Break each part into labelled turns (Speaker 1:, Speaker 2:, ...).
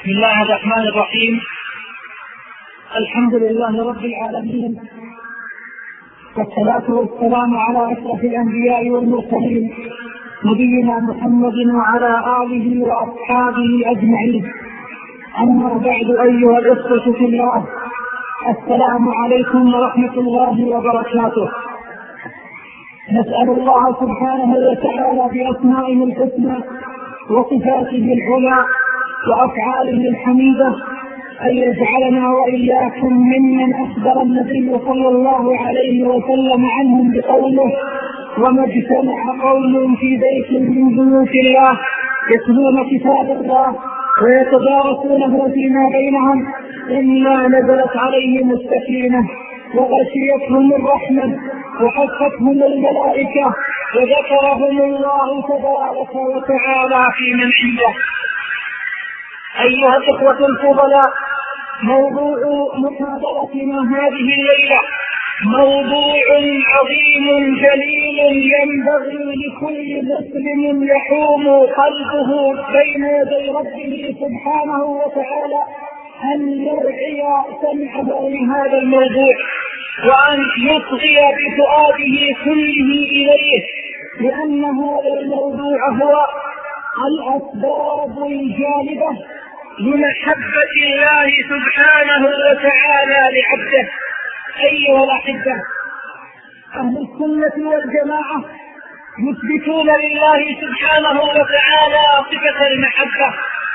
Speaker 1: بسم الله الرحمن الرحيم. الحمد لله رب العالمين، والصلاة والسلام على أشرف الأنبياء والمرسلين نبينا محمد وعلى آله وأصحابه أجمعين. أما بعد، أيها الإخوة في الله، السلام عليكم ورحمة الله وبركاته. نسأل الله سبحانه وتعالى بأسمائه الحسنى وصفاته العلى وأفعاله الحميدة أن يجعلنا وإياكم ممن أخبر النبي صلى الله عليه وسلم عنهم بقوله: وما اجتمع قوم في بيت من بيوت الله يتلون كتاب الله ويتدارسونه فيما بينهم إلا نزلت عليهم السكينة وغشيتهم الرحمة وحفتهم الملائكة وذكرهم الله تبارك وتعالى في من عنده. أيها الإخوة الفضلاء، موضوع محاضرتنا هذه الليلة موضوع عظيم جليل ينبغي لكل مسلم يحوم قلبه بين يدي ربه سبحانه وتعالى أن يرعي سمعه لهذا الموضوع وأن يصغي بفؤاده كله إليه، لأن هذا الموضوع هو الأسباب الجالبة لمحبة الله سبحانه وتعالى لعبده. أيها الأحبة، أهل السنة والجماعة يثبتون لله سبحانه وتعالى صفة المحبة،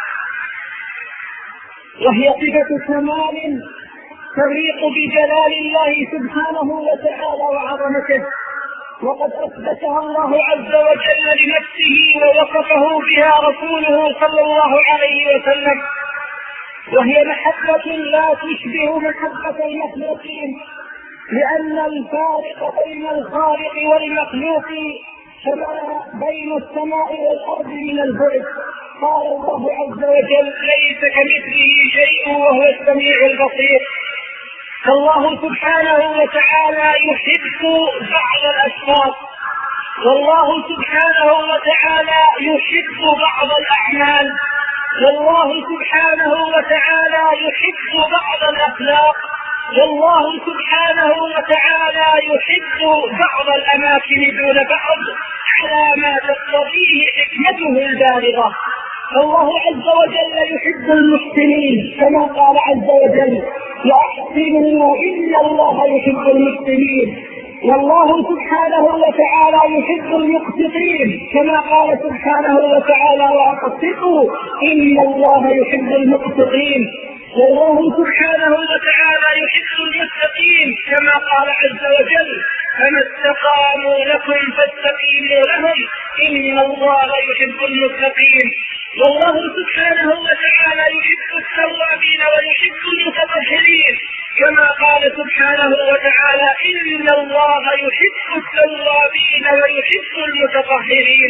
Speaker 1: وهي صفة كمال تليق بجلال الله سبحانه وتعالى وعظمته، وقد أثبتها الله عز وجل لنفسه ووصفه بها رسوله صلى الله عليه وسلم، وهي محبة لا تشبه محبة المخلوقين، لأن الفارق بين الخالق والمخلوق كما بين السماء والأرض من البعد. قال الله عز وجل: ليس كمثله شيء وهو السميع البصير. فالله سبحانه وتعالى يحب بعض الأشخاص، والله سبحانه وتعالى يحب بعض الأعمال، والله سبحانه وتعالى يحب بعض الأخلاق، والله سبحانه وتعالى يحب بعض الأماكن دون بعض على ما تقتضيه حكمته البالغة. الله عز وجل يحب المحسنين كما قال عز وجل: وأحسنوا إن الله يحب المحسنين. والله سبحانه وتعالى يحب المقسطين كما قال سبحانه وتعالى: وأقسطوا إن الله يحب المقسطين. والله سبحانه وتعالى يحب المتقين كما قال عز وجل: فما استقاموا لكم فاستقيموا لهم إن الله يحب المتقين. والله سبحانه وتعالى يحب التوابين ويحب المتطهرين كما قال سبحانه وتعالى: إن الله يحب التوابين ويحب المتطهرين.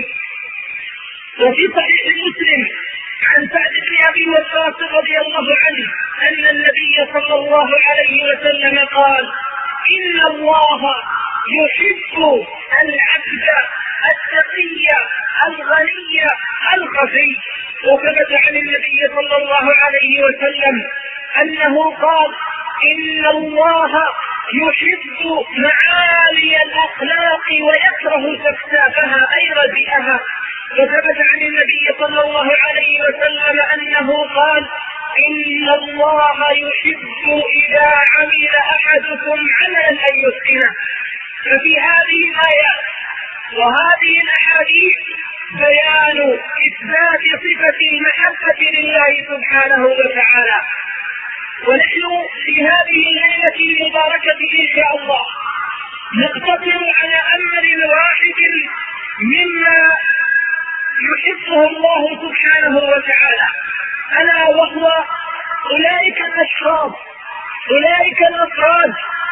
Speaker 1: وفي صحيح مسلم عن سعد بن أبي وقاص رضي الله عنه أن النبي صلى الله عليه وسلم قال: إن الله يحب العبد التقي الغني الخفي. وثبت عن النبي صلى الله عليه وسلم أنه قال: إن الله يحب معالي الأخلاق ويكره سفسافها أي رديئها. وثبت عن النبي صلى الله عليه وسلم أنه قال: إن الله يحب إذا عمل أحدكم عملا أن يتقنه. ففي هذه الآيات وهذه الأحاديث بيان إثبات صفة المحبة لله سبحانه وتعالى. ونحن في هذه الليلة المباركة إن شاء الله نقتصر على أمر واحد مما يحبه الله سبحانه وتعالى، ألا وهو أولئك الأشخاص، أولئك الأفراد،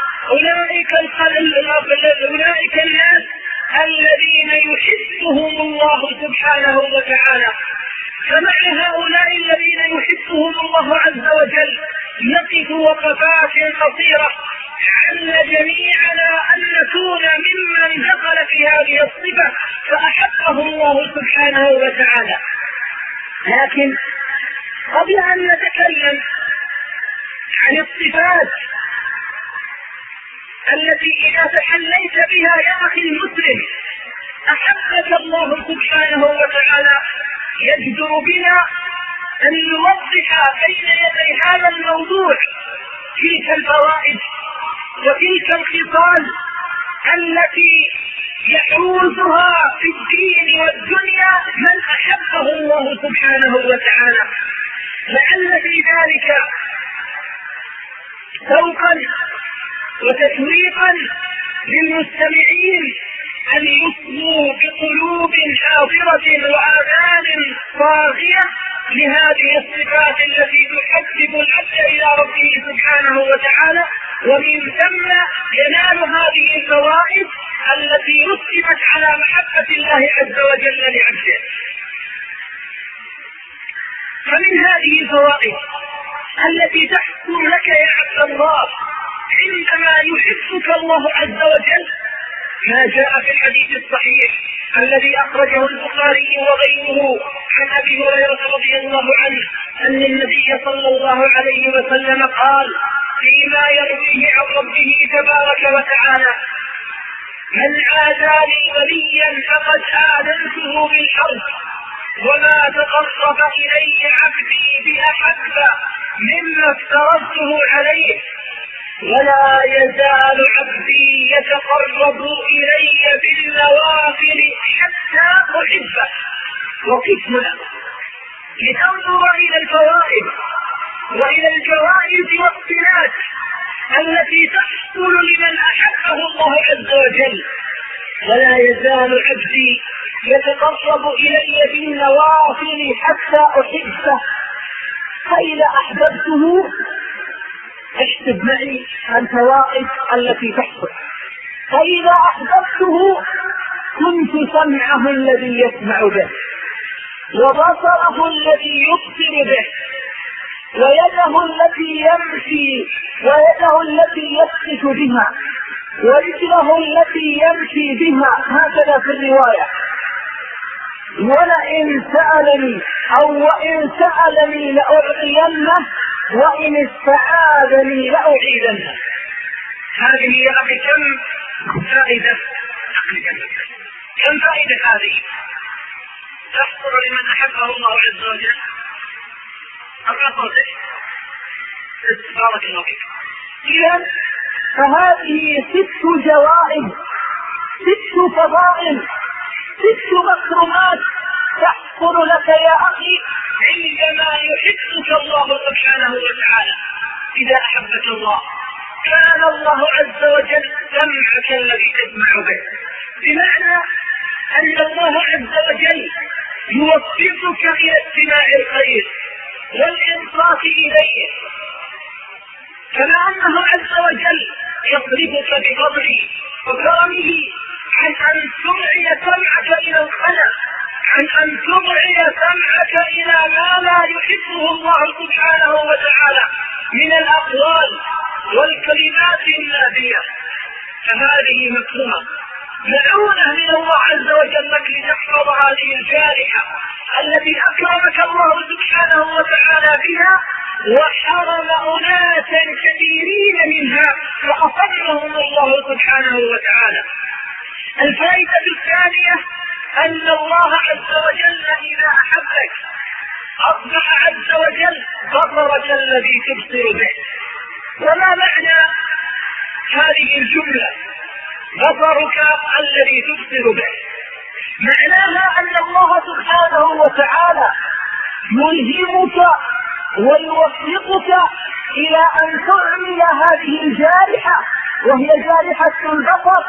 Speaker 1: أولئك الناس الذين يحبهم الله سبحانه وتعالى. فمع هؤلاء الذين يحبهم الله عز وجل نقف وقفات قصيرة لعل جميعنا أن نكون ممن دخل في هذه الصفة فأحبه الله سبحانه وتعالى. لكن قبل أن نتكلم عن الصفات التي إذا تحليت بها يا أخي المسلم أحبك الله سبحانه وتعالى، يجدر بنا أن نوضح بين يدي هذا الموضوع تلك الفوائد وتلك الخصال التي يحوزها في الدين والدنيا من أحبه الله سبحانه وتعالى، لعل في ذلك ذوقا وتشويقا للمستمعين أن يصغوا بقلوب حاضرة وآذان صاغية لهذه الصفات التي تحبب العبد إلى ربه سبحانه وتعالى، ومن ثم ينال هذه الفوائد التي رتبت على محبة الله عز وجل لعبده. فمن هذه الفوائد التي تحصل لك يا عبد الله عندما يحبك الله عز وجل ما جاء في الحديث الصحيح الذي أخرجه البخاري وغيره عن أبي هريرة رضي الله عنه أن النبي صلى الله عليه وسلم قال فيما يرويه عن ربه تبارك وتعالى: من عادى لي وليا فقد آذنته بالحرب وما تقرب إلي عبدي بأحب مما افترضته عليه ولا يزال عبدي يتقرب إلي بالنوافل حتى أحبه. وقف هنا لتنظر إلى الفوائد وإلى الجوائز والصلات التي تحصل لمن أحبه الله عز وجل. ولا يزال عبدي يتقرب إلي بالنوافل حتى أحبه، فإذا أحببته اكتب معي الفوائد التي تحصل. فإذا أحببته كنت سمعه الذي يسمع به وبصره الذي يبصر به ويده التي يمشي يبطش بها ورجله التي يمشي بها، هكذا في الرواية. وإن سألني لأعطينه وإن استعاذني لأعيذنه. هذه يا أخي كم فائدة هذه تحصل لمن أحبه الله عز وجل. بارك الله فيك. إذن فهذه 6 جوائز، 6 فضائل، 6 مكرمات تحصل لك يا أخي عندما يحبك الله سبحانه وتعالى. إذا أحبك الله كان الله عز وجل سمعك الذي تسمع به، بمعنى أن الله عز وجل يوفقك إلى استماع الخير والإنصات إليه، كما أنه عز وجل يصرفك بفضله وكرمه عن أن تمعي سمعك إلى الخلق، عن أن تمعي سمعك إلى ما لا يحبه الله سبحانه وتعالى من الأقوال والكلمات النابية. فهذه مكرمة معونة من الله عز وجل لك لتحفظ هذه الجارحة التي أكرمك الله سبحانه وتعالى بها وحرم أناسا كثيرين منها فأصمهم الله سبحانه وتعالى. الفائدة الثانية أن الله عز وجل إذا أحبك أصبح عز وجل بصرك الذي تبصر به. وما معنى هذه الجملة بصرك الذي تبصر به؟ معناها أن الله سبحانه وتعالى يلهمك ويوفقك إلى أن تعمل هذه الجارحة وهي جارحة البصر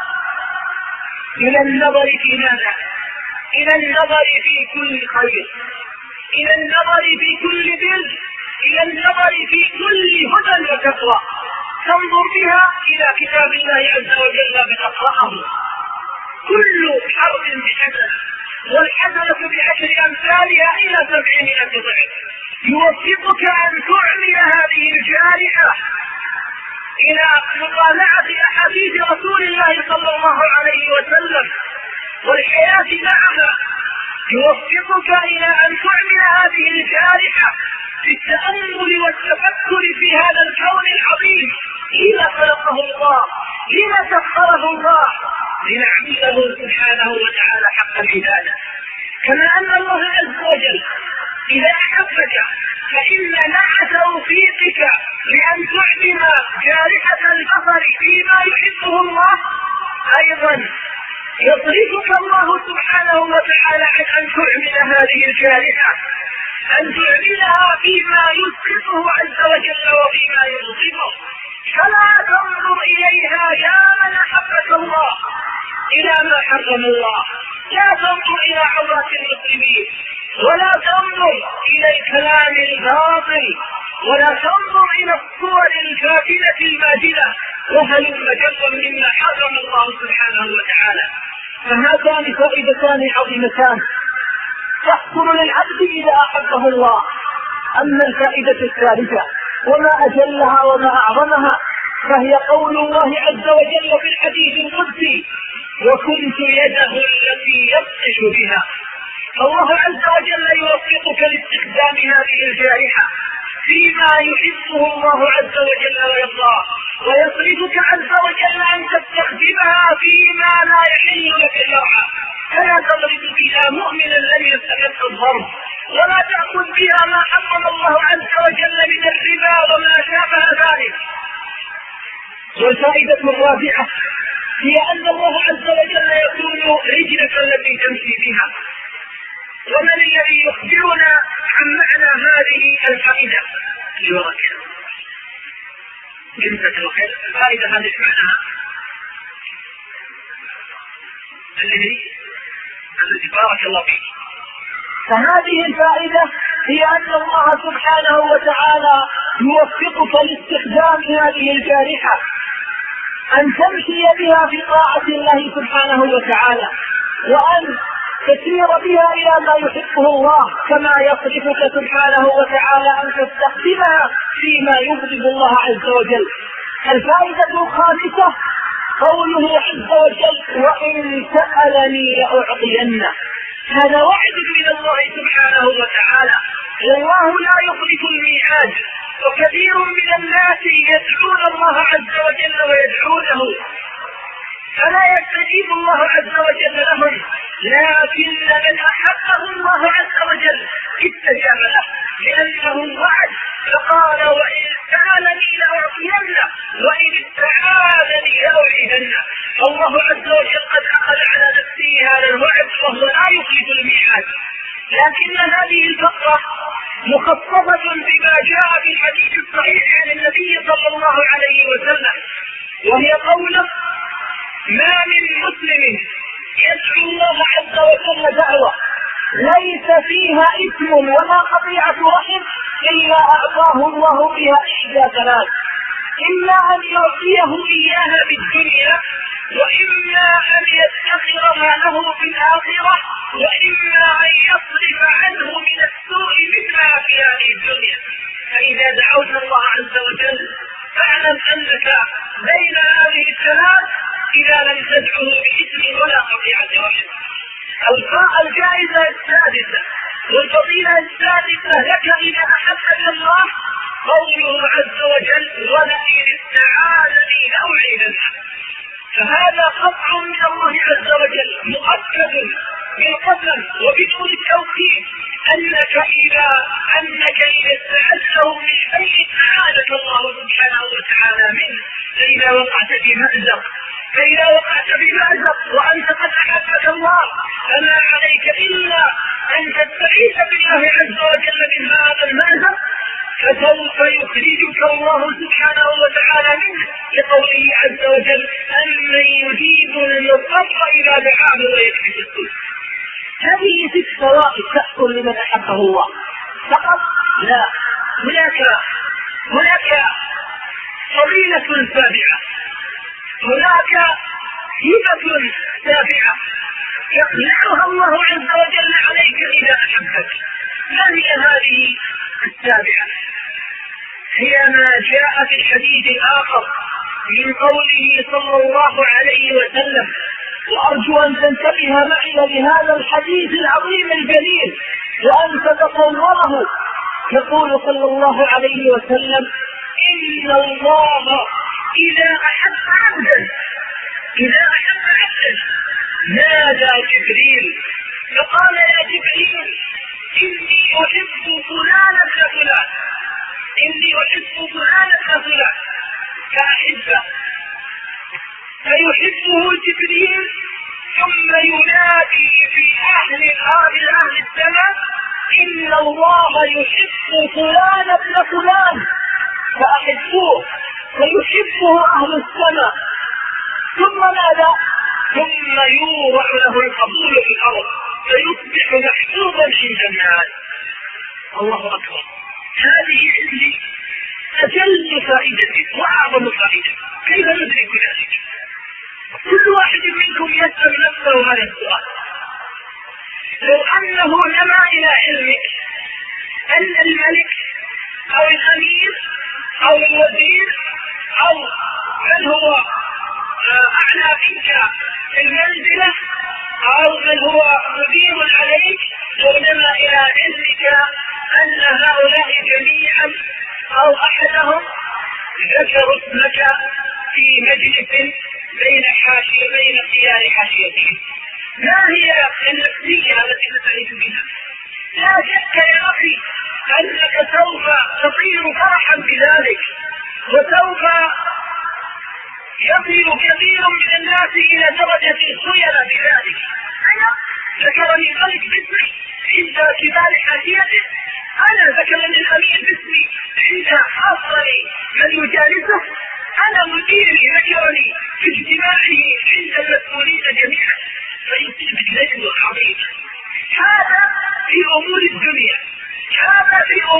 Speaker 1: إلى النظر في ماذا؟ إلى النظر في كل خير، إلى النظر في كل بر، إلى النظر في كل هدى وتقوى. تنظر بها إلى كتاب الله عز وجل بتقرأه، كل حرف بحسنة والحسنة بعشر أمثالها إلى 700 ضعف. يوفقك أن تعمل هذه الجارحة إلى مطالعة أحاديث رسول الله صلى الله عليه وسلم والحياة معها. يوفقك إلى أن تعمل هذه الجارحة في التأمل والتفكر في هذا الكون العظيم. لما خلقه الله؟ لما سخره الله؟ لنعبده سبحانه وتعالى حق العبادة. كما أن الله عز وجل إذا أحبك فإن مع توفيقك لأن تعلم جارحة البصر فيما يحبه الله أيضا يصرفك الله سبحانه وتعالى عن أن تعمل هذه الجارحة، أن تعملها فيما يسخطه عز وجل وفيما يغضبه. فلا تنظر إليها يا من أحبك الله إلى ما حرم الله، لا تنظر إلى عورات المسلمين، ولا تنظر إلى الكلام الباطل، ولا تنظر إلى الصور الفاتنة الماجنة، وهلم جرا مما حرم الله سبحانه وتعالى. فهاتان فائدتان عظيمتان تحصل للعبد إذا أحبه الله. أما الفائدة الثالثة وما أجلها وما أعظمها فهي قول الله عز وجل في الحديث القدسي: وكنت يده التي يبطش بها. الله عز وجل يوفقك لاستخدام هذه الجارحة فيما يحبه الله عز وجل ويرضاه، ويصرفك عز وجل أن تستخدمها فيما لا يحل لك شرعا. فلا تضرب بها مؤمنا لم يستحق الضرب، ولا تأخذ بها ما حرم الله عز وجل من الربا وما شابه ذلك. والفائدة الرابعة هي أن الله عز وجل يكون رجلك التي تمشي بها. ومن الذي يخبرنا عن معنى هذه الفائدة؟ جمسة الخير. الفائدة هذه معناها الذي بارك الله فيك. فهذه الفائدة هي أن الله سبحانه وتعالى يوفقك لاستخدام هذه الجارحة أن تمشي بها في طاعة الله سبحانه وتعالى، وأن تسير بها إلى ما يحبه الله، كما يصرفك سبحانه وتعالى أن تستخدمها فيما يغضب الله عز وجل. الفائدة الخامسة قوله عز وجل: وإن سألني لأعطينه. هذا وعد من الله سبحانه وتعالى، والله لا يخلف الميعاد. وكثير من الناس يدعون الله عز وجل ويدعونه فلا يستجيب الله عز وجل لهم، لكن من أحبه الله عز وجل استجاب له، لأنه وعد فقال: وإن سألني لأعطينه وإن استعاذني لأعيذنه. الله عز وجل قد أخذ على نفسه هذا الوعد وهو لا يخلف الميعاد. لكن هذه الفقرة مخصصة بما جاء في الحديث الصحيح عن النبي صلى الله عليه وسلم، وهي قوله: ما من مسلم يدعو الله عز وجل دعوة ليس فيها إثم ولا قطيعة رحم إلا أعطاه الله بها إحدى ثلاث: إما أن يعطيه إياها بالدنيا، وإما أن يدخر ما له في الآخرة، وإما أن يصرف عنه من السوء مثلها في هذه الدنيا. فإذا دعوت الله عز وجل فاعلم أنك بين هذه الثلاث إذا لم تدعه بإثم ولا قطيعة رحم. الجائزة السادسة والفضيلة السادسة لك إذا أحبك الله قوله عز وجل: ولئن استعاذني لأعيذنه. فهذا قطع من الله عز وجل مؤكد بالقسم وبدون التوكيد أنك إذا استعذته من شيء أعاذك الله سبحانه وتعالى منه. فإذا وقعت في مأزق وأنت قد أحبك الله فما عليك إلا أن تستعيذ بالله عز وجل من هذا المأزق، فسوف يخرجك الله سبحانه وتعالى منه، لقوله عز وجل: أمن يجيب المضطر إذا دعاه ويكشف السوء. هذه 6 فوائد تحصل لمن أحبه الله فقط؟ لا، هناك فضيلة سابعة، هناك هبة سابعة يقنعها الله عز وجل عليك إذا أحبك. ما هي هذه السابعة؟ هي ما جاء في الحديث الآخر من قوله صلى الله عليه وسلم، وأرجو أن تنتبه معي لهذا الحديث العظيم الجليل وأن تتصوره يقول صلى الله عليه وسلم: إن الله إذا أحب عبدا نادى جبريل فقال: يا جبريل إني أحب فلان ابن فلان، فأحبه، فيحبه جبريل، ثم ينادي في أهل السماء: إن الله يحب فلان ابن فلان فأحبوه، فيحبه أهل السماء. ثم ماذا؟ ثم يورع له القبول في الأرض فيصبح محبوبا عند الناس. الله أكبر. هذه عندي أجل فائدة وأعظم فائدة. كيف ندرك ذلك؟ كل واحد منكم يسأل نفسه هذا السؤال: لو أنه نما إلى علمك أن الملك أو الأمير أو الوزير أو من هو أعلى منك في المنزلة أو من هو مدير عليك، لو نما إلى علمك أن هؤلاء جميعا أو أحدهم ذكروا اسمك في مجلس بين خيار حاشيتهم، ما هي النفسية التي تتعيش بها؟ لا شك يا أخي أنك سوف تطير فرحا بذلك، وسوف يصل كثير من الناس إلى درجة الخير بذلك. ذكرني الملك باسمي عند كبار حاشيته، أنا ذكرني الأمير باسمي عند أفضل من يجالسه، أنا مديري ذكرني في اجتماعه عند المسؤولين جميعا، فيصيب الذكر العظيم. هذا في أمور الدنيا، هذا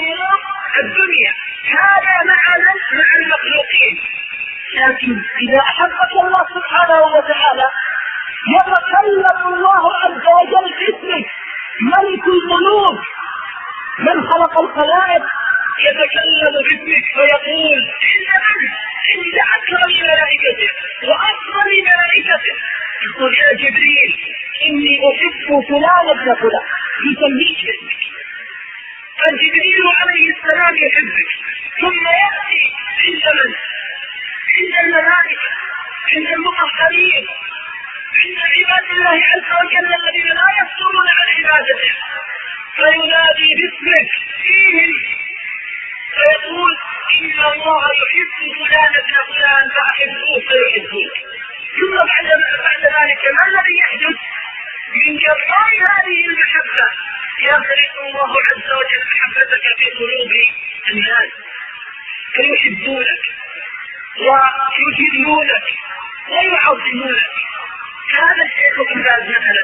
Speaker 1: مع المخلوقين. لكن إذا أحبك الله سبحانه وتعالى يتكلم الله عز وجل باسمك، ملك القلوب من خلق الخلائق يتكلم باسمك فيقول: عند أكرم ملائكته وأفضل ملائكته، يقول: يا جبريل إني أحب فلان ابن فلان، يسميك باسمك. فالجبريل عليه السلام يحبك، ثم يأتي عند الملائكة، عند المطهرين، عند عباد الله عز وجل الذين لا يفترون عن عبادته، فينادي باسمك فيهم فيقول: إن الله يحب فلان ابن فلان فأحبوه فيحبوك. ثم بعد ذلك ما الذي يحدث؟ من جراء هذه المحبة يخلق الله عز وجل محبتك في قلوب الناس فيحبونك ويجلونك ويعظمونك. هذا الشيخ ابن باز مثلا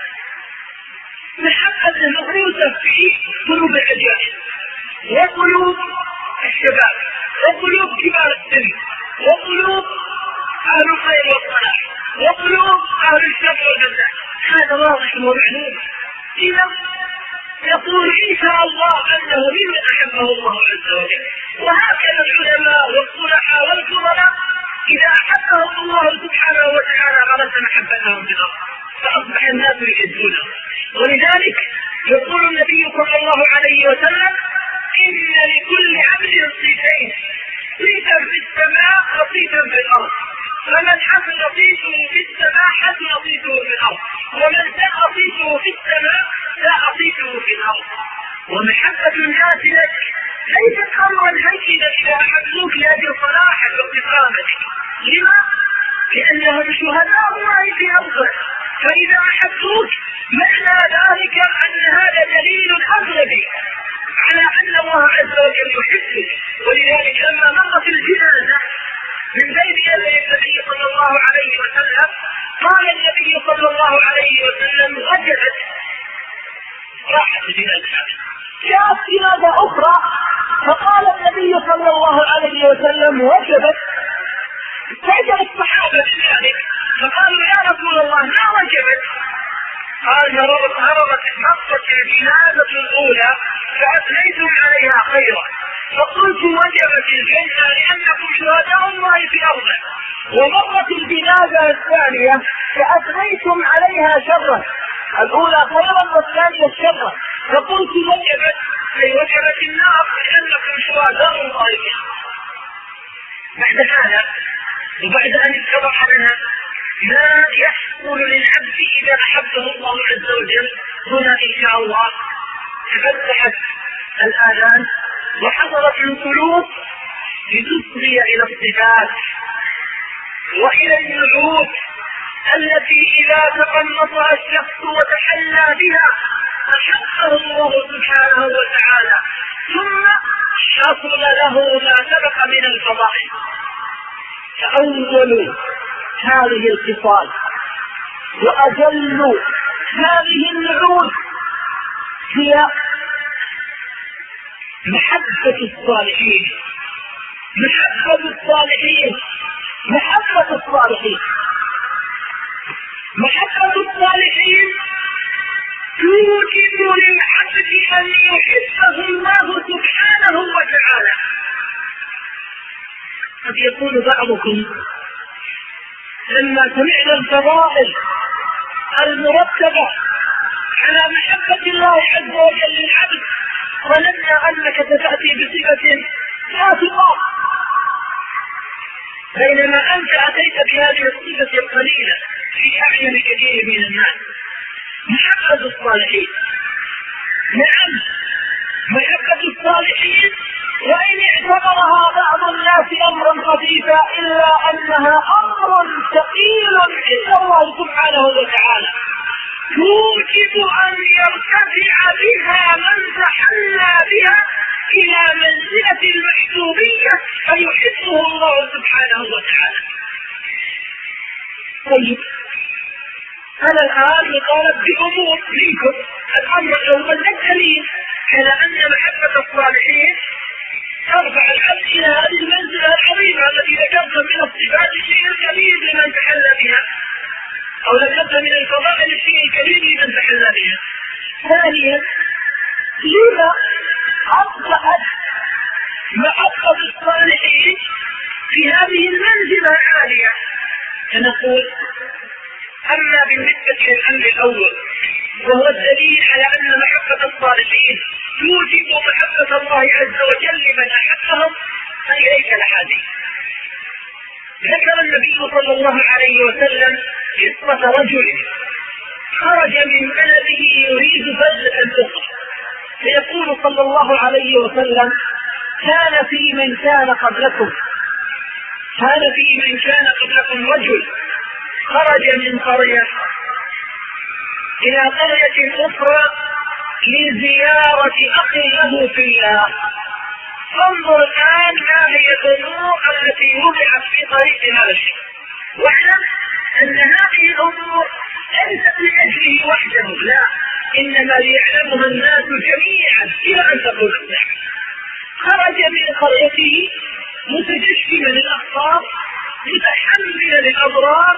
Speaker 1: محبة مغروسة في قلوب الرجال وقلوب الشباب وقلوب كبار السن وقلوب أهل الخير والصلاح وقلوب أهل الشر والجزاء. هذا واضح ومعلوم. إذا يقول إن شاء الله أنه ممن أحبه الله عز وجل. وهكذا العلماء والصلحاء والفضلاء إذا أحبهم الله سبحانه وتعالى غرس محبتهم في الأرض فأصبح الناس يحبونه. ولذلك يقول النبي صلى الله عليه وسلم: إن لكل عمل صيتين، صيتا في السماء وصيتا في الأرض، فمن حسن صيته في السماء حسن صيته في الأرض، ومن ساء صيته في السماء ساء صيته في الأرض. ومحبة الناس لك ليست أمرا هينا إذا أحبوك لأجل صلاحك واستقامتك. لما؟ لأنهم شهداء الله في أرضه، فإذا أحبوك معنى ذلك أن هذا دليل أغلبي على أن الله عز وجل يحبك. ولذلك لما مرت الجنازة من بين يدي النبي صلى الله عليه وسلم قال النبي صلى الله عليه وسلم: وجبت. راحت الجنازة، جاءت جنازة أخرى فقال النبي صلى الله عليه وسلم: وجبت. فجأة الصحابة بذلك فقالوا: يا رسول الله ما وجبت؟ قال: مرت الجنازة الأولى فأثنيتم عليها خيرا، فقلت وجبت الجنة لأنكم شهداء الله في أرضه. ومرت الجنازة الثانية فأثنيتم عليها شرا، الأولى خيرا والثانية شرا، فقلت وجبت أي وجبت النار لأنكم شهداء الله بها. بعد هذا وبعد أن اتضح لنا ما يحصل للعبد إذا أحبه الله عز وجل، هنا إن شاء الله تفتحت الآذان وحضرت القلوب لتصغي إلى الصفات وإلى النعوت التي إذا تقمصها الشخص وتحلى بها أحقه الله سبحانه وتعالى، ثم حصل له ما سبق من الفضائل. فأول هذه الخصال وأجل هذه النعوت هي محبة الصالحين. محبة الصالحين، محبة الصالحين، محبة الصالحين توجب للعبد أن يحبه الله سبحانه وتعالى. قد يقول بعضكم لما سمعنا الفضائل المرتبة على محبة الله عز وجل للعبد ظننا أنك ستأتي بصفة سابقة، بينما أنت أتيت بهذه الصفة القليلة في أعين كثير من الناس. محبة الصالحين، نعم محبة الصالحين، وإن اعتبرها بعض الناس أمرا خفيفا إلا أنها أمر ثقيل عند الله سبحانه وتعالى، توجب أن يرتفع بها من تحلى بها إلى منزلة المحبوبية فيحبه الله سبحانه وتعالى. طيب أنا الآن مطالب بأمور منكم. الأمر الأول الدليل على أن محبة الصالحين ترفع العبد إلى هذه المنزلة العظيمة التي ذكرت من الصفات الشيء الكبير لمن تحلى بها، أو ذكرت من الفضائل الشيء الكبير لمن تحلى بها. ثانيا لما أصبحت محبة الصالحين في هذه المنزلة العالية؟ فنقول أما بالنسبة للأمر الأول وهو الدليل على أن محبة الصالحين توجب محبة الله عز وجل لمن أحبهم، فإليك الأحاديث. ذكر النبي صلى الله عليه وسلم قصة رجل خرج من بلده يريد بلدة أخرى، فيقول صلى الله عليه وسلم كان في من كان قبلكم رجل خرج من قرية إلى قرية أخرى لزيارة أخ له في الله. انظر الآن ما هي الأمور التي وضعت في طريق هذا الشيء، واعلم أن هذه الأمور ليست لأجله وحده، لا، إنما ليعلمها الناس جميعا إلى أن تكون الساعة. خرج من قريته متجشما الأخطار متحملا الأضرار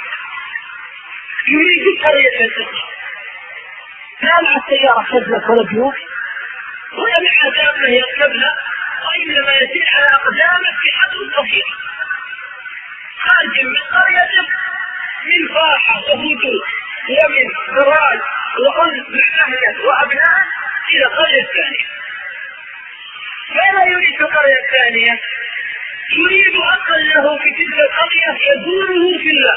Speaker 1: يريد قرية الأخرى. لا مع السيارة خزلة ولا بيوت ولا مع دابة يركبها، وإنما يسير على أقدامه في حد صغير، خارج من قريته من فاحة وهدوء ومن فراج وأنس مع أهله وأبنائه إلى قرية ثانية. فلا يريد القرية الثانية، يريد أخا له في تلك القرية يدوره في الله.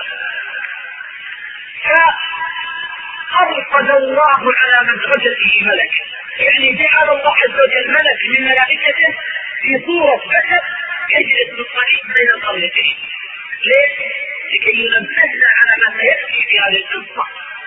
Speaker 1: فأرصد الله على مدرجته ملك، يعني جعل الله عز وجل ملك من ملائكته في صورة بشر يجلس بالطريق بين القريتين. ليش؟ لكي ينبهنا على ما سيأتي في هذه القصة.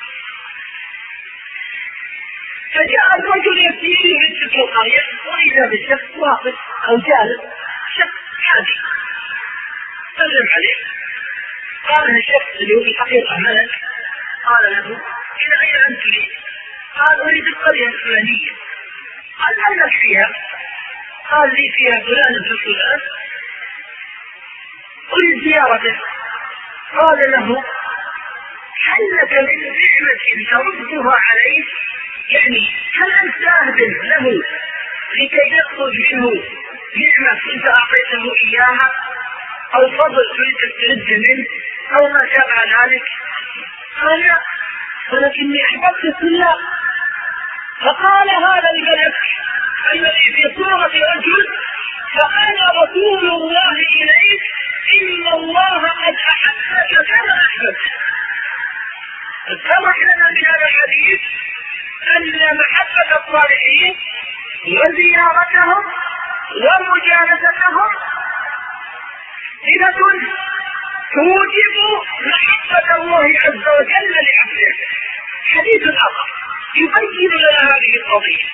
Speaker 1: فجاء الرجل يسير من تلك القرية وإذا بالشخص واقف أو جالس، شخص حادي، سلم عليه. قال الشخص اللي هو الحقيقة ملك، قال له إلى أين أنت لي؟ قال أريد القرية الفلانية. قال أين فيها؟ قال لي فيها فلان ابن فلان، أريد زيارته. قال له هل لك من نعمة تردها عليه؟ يعني هل أنت أهدف له لكي يخرج منه نعمة كنت أعطيته إياها، أو فضل تريد تسترد منه، أو ما شابه ذلك؟ قال لا، ولكني أحببت في الله. فقال هذا الملك الذي في صورة رجل فأنا رسول الله إليك إن الله قد أحبك كما أحببت. اتضح لنا بهذا الحديث أن محبة الصالحين وزيارتهم ومجالستهم صلة توجب محبة الله عز وجل لعبده. حديث آخر يبين لنا هذه القضية.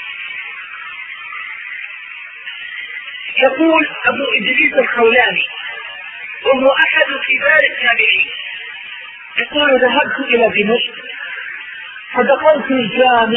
Speaker 1: يقول أبو إدريس الخولاني وهو أحد كبار التابعين، يقول ذهبت إلى دمشق فدخلت الجامع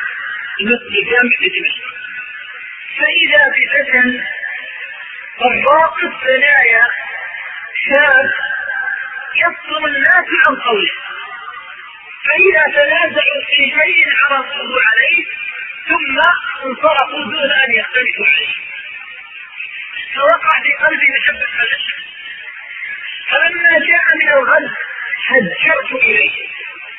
Speaker 1: دمشق فإذا بفتى طراق الثنايا شاب يصدر الناس عن قوله، فإذا تنازعوا في شيء عرضوه عليه ثم انصرفوا دون أن يختلفوا عليه، فوقع في قلبي محبة هذا الشخص. فلما جاء من الغد هجرت إليه،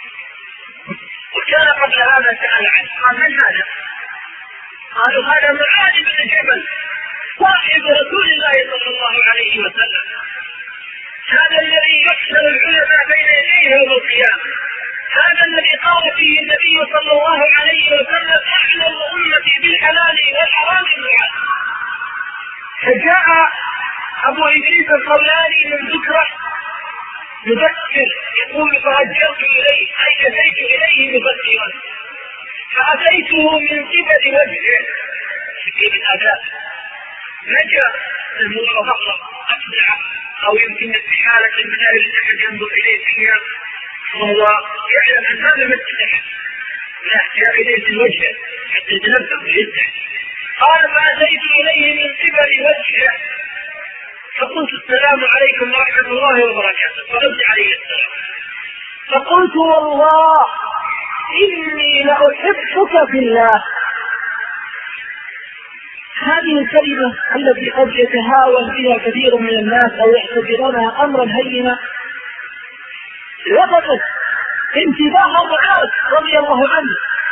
Speaker 1: وكان قبل هذا سأل عنه، قال من هذا؟ قالوا هذا معاذ بن جبل صاحب رسول الله صلى الله عليه وسلم، هذا الذي يحشر العلماء بين يديه يوم القيامة، هذا الذي قال فيه النبي صلى الله عليه وسلم أعلم أمتي بالحلال والحرام معاذ. فجاء أبو إدريس الخولاني من ذكره مبكر يقول فهجرت إليه أي أتيت إليه مبكرا فأتيته من قبل وجهه في الأداء، نجا الموضوع أبدع أو يمكن استحالة من أهل الأحد ينظر إليه فيها وهو يعلم أن هذا مثل لا جاء إليه في الوجه حتى يتنبه ويدع. قال فأتيت إليه من قبل وجهه فقلت السلام عليكم ورحمة الله وبركاته، فرد عليه السلام فقلت والله إني لأحبك في الله. هذه الكلمة التي قد يتهاون بها كثير من الناس أو يعتبرونها أمرا هينا لفتت انتباه معاذ رضي الله عنه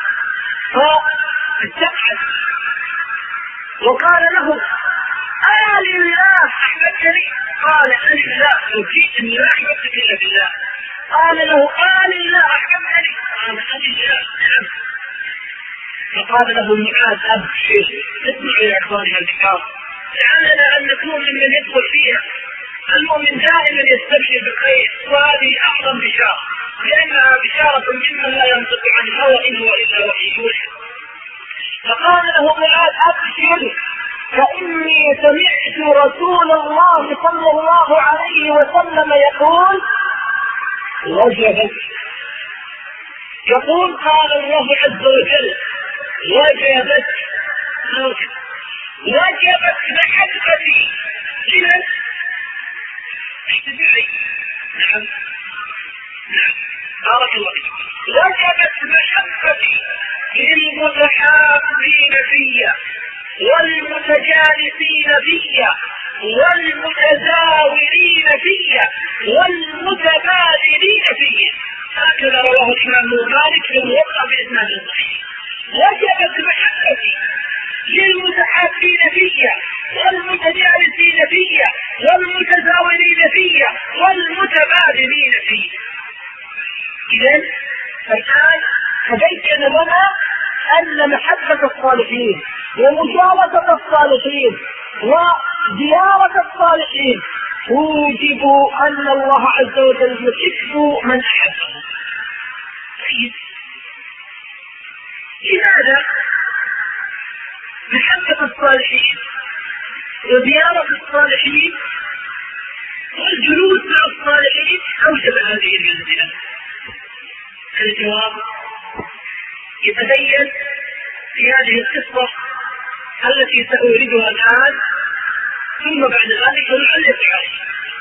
Speaker 1: فاستبعد وقال له آل الله أحببتني؟ قال آل الله وجئت أن لا أحببتك إلا بالله. قال له آل الله أحببتني؟ قال آل الله نعم. فقال له معاذ أبشر اسمعوا يا إخواني الكرام لعلنا أن نكون ممن يدخل فيها. المؤمن دائما يستبشر بالخير وهذه أعظم بشارة لأنها بشارة ممن لا ينطق عن الهوى إن هو إلا وحي يوحى. فقال له معاذ أبشر فإني سمعت رسول الله صلى الله عليه وسلم يقول وجبت، يقول قال الله عز وجل وجبت محبتي لمن؟ اتبعي. نعم بارك الله فيك. وجبت محبتي للمتحابين فيا والمتجالسين فيا والمتزاورين فيا والمتبادلين فيا. هكذا رواه الإمام مالك في الموطأ بإسناد صحيح. وجبت محبتي للمتحابين فيا والمتجالسين فيا والمتزاورين فيا والمتبادلين فيا. إذن الآن تبين لنا أن محبة الصالحين ومجاوزة الصالحين وزيارة الصالحين توجب أن الله عز وجل يحب من أحبه. طيب لماذا محبة الصالحين وزيارة الصالحين والجلوس مع الصالحين أوجب هذه المنزلة؟ الجواب يتبين في هذه القصة التي سأوردها الآن ثم بعد ذلك نعلق عليه.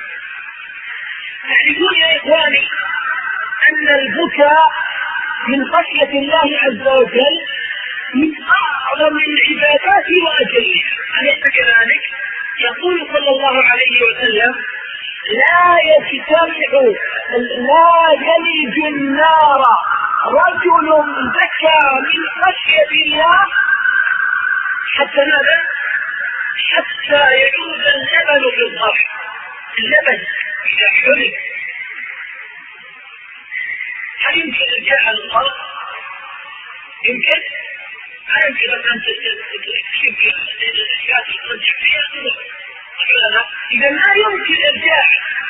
Speaker 1: تعرفون يا إخواني أن البكاء من خشية الله عز وجل من أعظم العبادات وأجلها، أليس كذلك؟ يقول صلى الله عليه وسلم لا يلج النار رجل بكى من خشية الله حتى ماذا؟ حتى يعود اللبن في الضرع. اللبن إذا حلب هل يمكن الجاء الضرع؟ يمكن؟ لا يمكن أن تكتشف الأشياء ترجع فيها. إذا لا يمكن الجاء.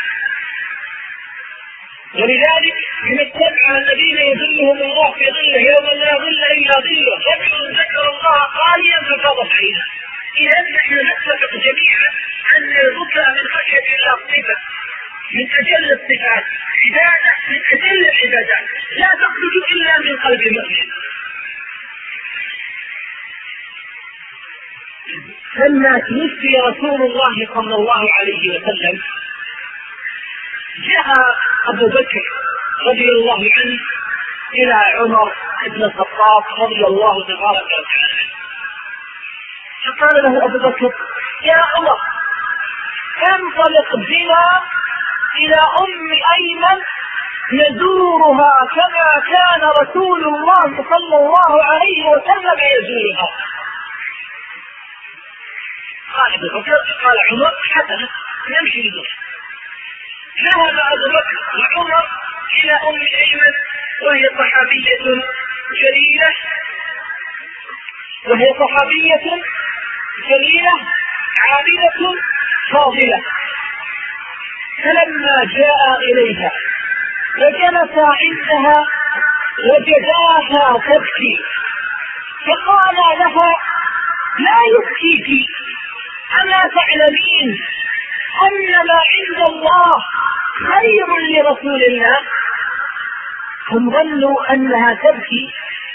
Speaker 1: ولذلك من السبعة الذين يظلهم الله في ظله يوم لا ظل إلا ظله رجل ذكر الله خاليا ففاضت عينه. إذا نحن نتفق جميعا أن البكاء من خشية الله صفة من أجل الصفات، عبادة من أجل العبادات، لا تخرج إلا من قلب المؤمن. لما توفي رسول الله صلى الله عليه وسلم جاء أبو بكر رضي الله عنه إلى عمر بن الخطاب رضي الله تبارك وتعالى، فقال له أبو بكر: يا عمر، انطلق بنا إلى أم أيمن نزورها كما كان رسول الله صلى الله عليه وسلم يزورها. قال أبو بكر: قال عمر: حسنا، نمشي بنا. ذهب أبو بكر وعمر إلى أم أيمن وهي صحابية جليلة عابدة فاضلة. فلما جاء إليها وجلس عندها وجداها تبكي، فقال لها: لا يبكيك، ألا تعلمين أن ما عند الله خير لرسول الله؟ هم ظنوا أنها تبكي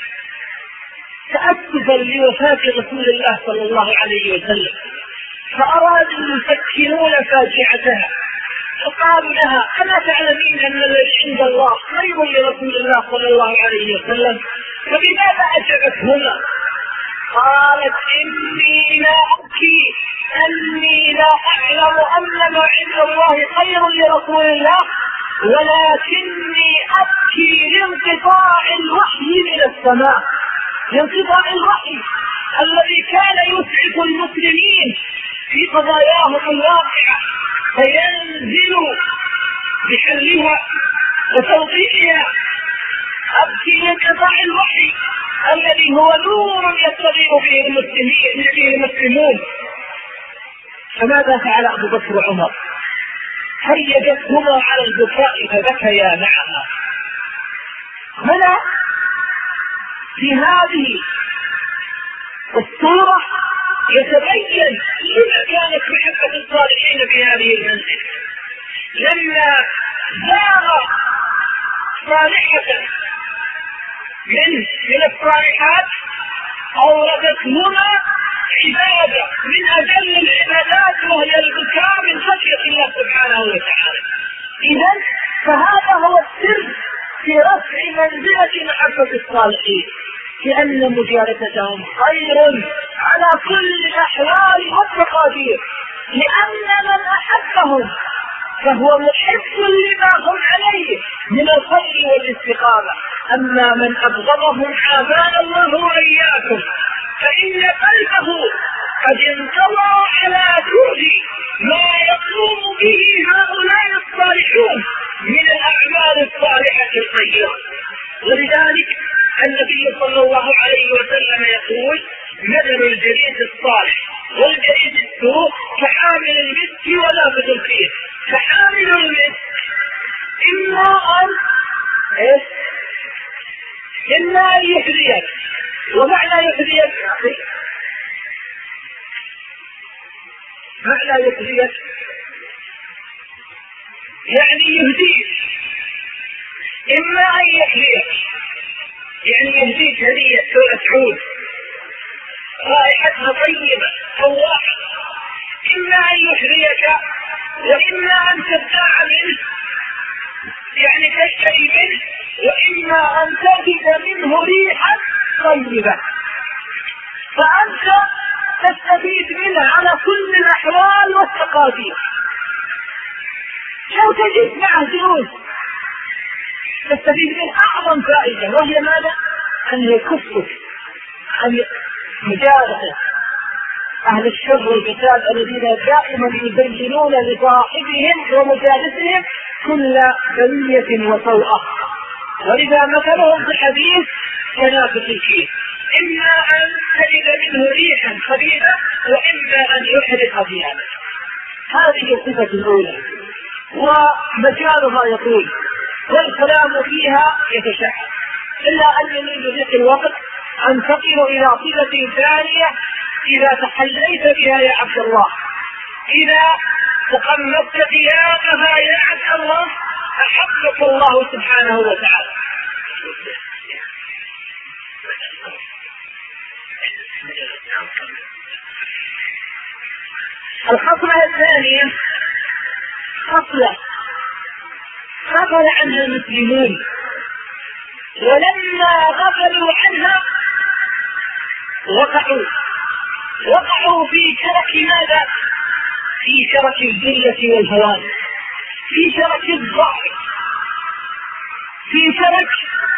Speaker 1: تأسفا لوفاة رسول الله صلى الله عليه وسلم، فأرادوا يفكرون فاجعتها، فقالوا لها: ألا تعلمين أن الذي عند الله خير لرسول الله صلى الله عليه وسلم؟ فبماذا أجبتهما؟ قالت: إني لا أبكي، أني لا أعلم أن ما عند الله خير لرسول الله، ولكني أبكي لانقطاع الوحي من السماء، لانقطاع الوحي الذي كان يسعف المسلمين في قضاياهم الواقعة فينزل بحلها وتوضيحها. أبكي لانقطاع الوحي الذي هو نور يستضيء به المسلمون. فماذا فعل أبو بكر وعمر؟ هيجتهما على البكاء فبكيا معها. هنا في هذه الصورة يتبين لما كانت محبة الصالحين في هذه المنزل. لما زار صالحة من الصالحات أوردتهما عبادة من أجل العبادات وهي البكاء من خشية الله سبحانه وتعالى. إذن فهذا هو السر في رفع منزلة محبة الصالحين، لأن مجالستهم خير على كل الأحوال والتقادير، لأن من أحبهم فهو محب لما هم عليه من الخير والاستقامة. أما من أبغضهم عافانا الله وإياكم فإن قلبه قد انطوى على كل ما يقوم به هؤلاء الصالحون من الأعمال الصالحة الخيرة. ولذلك النبي صلى الله عليه وسلم يقول: مثل الجليد الصالح والجليد السوء كحامل المسك ونافذ الكير. فحامل المسك إما أن يحذيك. ومعنى يحذيك يعني يهديك. إما أن يحذيك يعني يهديك هدية عود رائحتها طيبة فواحة. إما أن يحذيك وإما أن تبتاع منه يعني تشتري منه، وإما أن تجد منه ريحا طيبة، فأنت تستفيد منه على كل الأحوال والتقادير. لو تجد معه جنود تستفيد منه أعظم فائدة، وهي ماذا؟ أن يكفك عن مجالسة أهل الشر والفساد الذين دائما يبينون لصاحبهم ومجالسهم كل بلية وسوءة. ولذا مثلهم في الحديث كنافة الكيس، إما أن تجد منه ريحا خبيثة وإما أن يحرق ثيابك. هذه الصفة الأولى، ومجالها يطول والكلام فيها يتشعب، إلا أنني بذلك الوقت أنتقل إلى صفة ثانية إذا تحليت بها يا عبد الله، إذا تقمصت ثيابها يا عبد الله أحبك الله سبحانه وتعالى. الخصلة الثانية خصلة غفل عنها المسلمون، ولما غفلوا عنها وقعوا في شرك ماذا؟ في شرك الذلة والهوان، في شرك الضعف، في شرك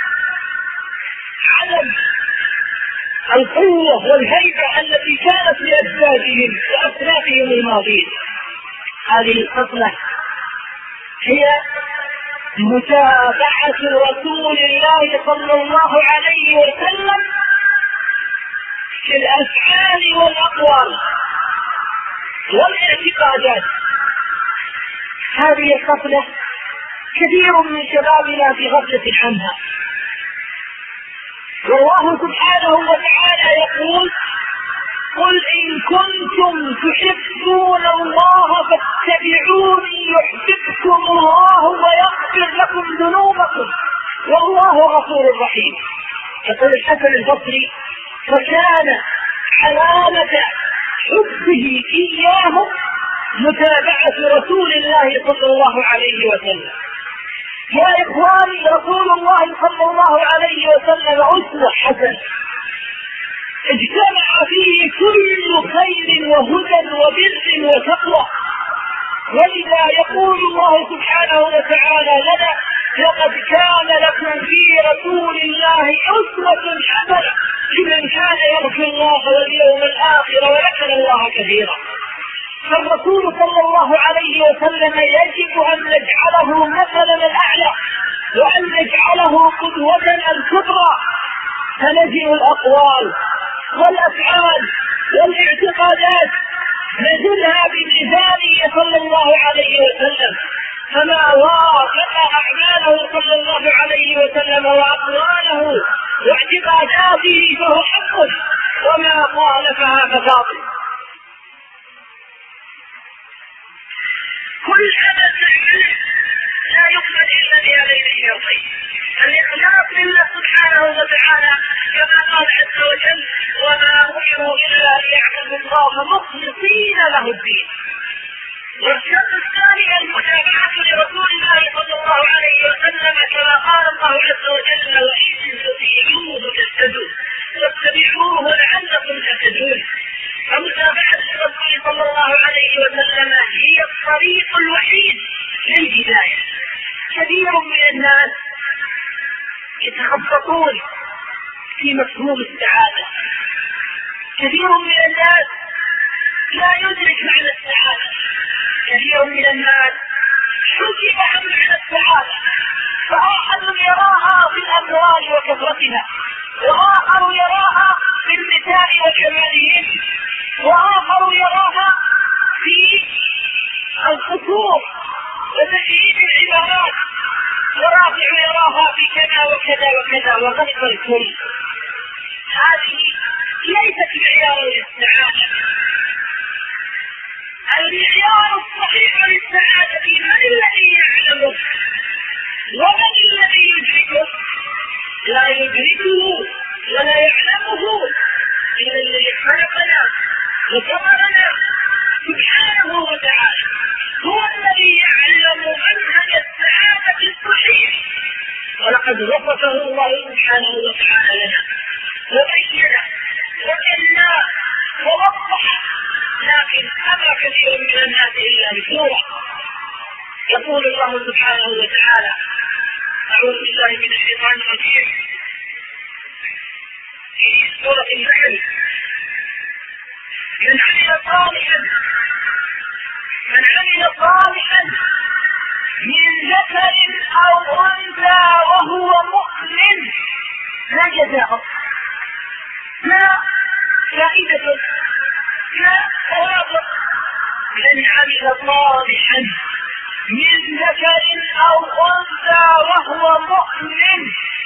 Speaker 1: عدم القوة والهيبة التي كانت لأجدادهم وأسلافهم الماضين. هذه الخصلة هي متابعة رسول الله صلى الله عليه وسلم في الأفعال والأقوال والاعتقادات. هذه الخصلة كثير من شبابنا في غفلة عنها، والله سبحانه وتعالى يقول: قل إن كنتم تحبون الله فاتبعوني يحببكم الله ويغفر لكم ذنوبكم والله غفور رحيم. يقول الحسن البصري: فكان علامة حبه إياه متابعة رسول الله صلى الله عليه وسلم. يا إخواني، رسول الله صلى الله عليه وسلم أسوة حسنة اجتمع فيه كل خير وهدى وبر وتقوى، ولذا يقول الله سبحانه وتعالى لنا: لقد كان لكم في رسول الله أسوة حسنة لمن كان يرجو الله واليوم الآخر وذكر الله كثيرا. فالرسول صلى الله عليه وسلم يجب أن نجعله مثلا الأعلى وأن نجعله قدوة الكبرى، فنجئ الأقوال والأفعال والاعتقادات نزلها بميزانه صلى الله عليه وسلم، فما وافق أعماله صلى الله عليه وسلم وأقواله واعتقاداته فهو حق، وما خالفها فباطل. كل عمل لا يقبل إلا بهذين الشرطين: الإخلاص لله سبحانه وتعالى كما قال عز وجل: وما أمروا إلا ليعبدوا الله مخلصين له الدين. والشرط الثاني المتابعة لرسول الله صلى الله عليه وسلم كما قال الله عز وجل: وإن تطيعوه تهتدوا واتبعوه لعلكم تهتدون. فمتابعة الرسول صلى الله عليه وسلم هي الطريق الوحيد للهداية. كثير من الناس يتخبطون في مفهوم السعادة، كثير من الناس لا يدرك معنى السعادة، كثير من الناس حجب عن معنى السعادة، فأحد يراها في الأموال وكثرتها، وآخر يراها في النساء وجمالهن، وآخر يراها في القصور وتجهيز العبارات، ورافع يراها في كذا وكذا وكذا وغلق الكل. هذه ليست معيار للسعادة. المعيار الصحيح للسعادة من الذي يعلمه ومن الذي يدركه؟ لا يدركه ولا يعلمه إلا الذي خلقنا وصورنا سبحانه وتعالى، هو الذي يعلم منهج السعادة الصحيح، ولقد وصفه الله سبحانه وتعالى لنا وبينه وجلاه ووضحه، لكن أبى كثير من الناس إلا بصورة. يقول الله سبحانه وتعالى: أعوذ بالله من الشيطان الرجيم في سورة النحل: من صالحا من ذكر أو أنثى وهو مؤمن ما جزاؤه؟ ما فائدته؟ ما ثوابه؟ من عمل صالحا من ذكر أو أنثى وهو مؤمن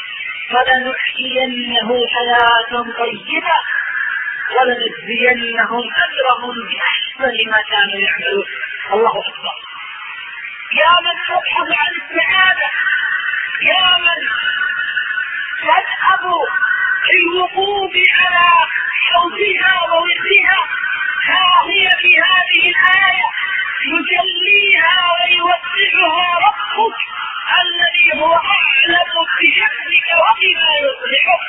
Speaker 1: فلنحيينه حياة طيبة ولنجزينهم أجرهم بأحسن ما كانوا يعملون. الله أكبر. يا من تبحث عن السعادة، يا من تذهب للوقوف على حوضها ووردها، ها هي في هذه الآية يجليها ويوسعها ربك الذي هو أعلم بشأنك وبما يصلحك.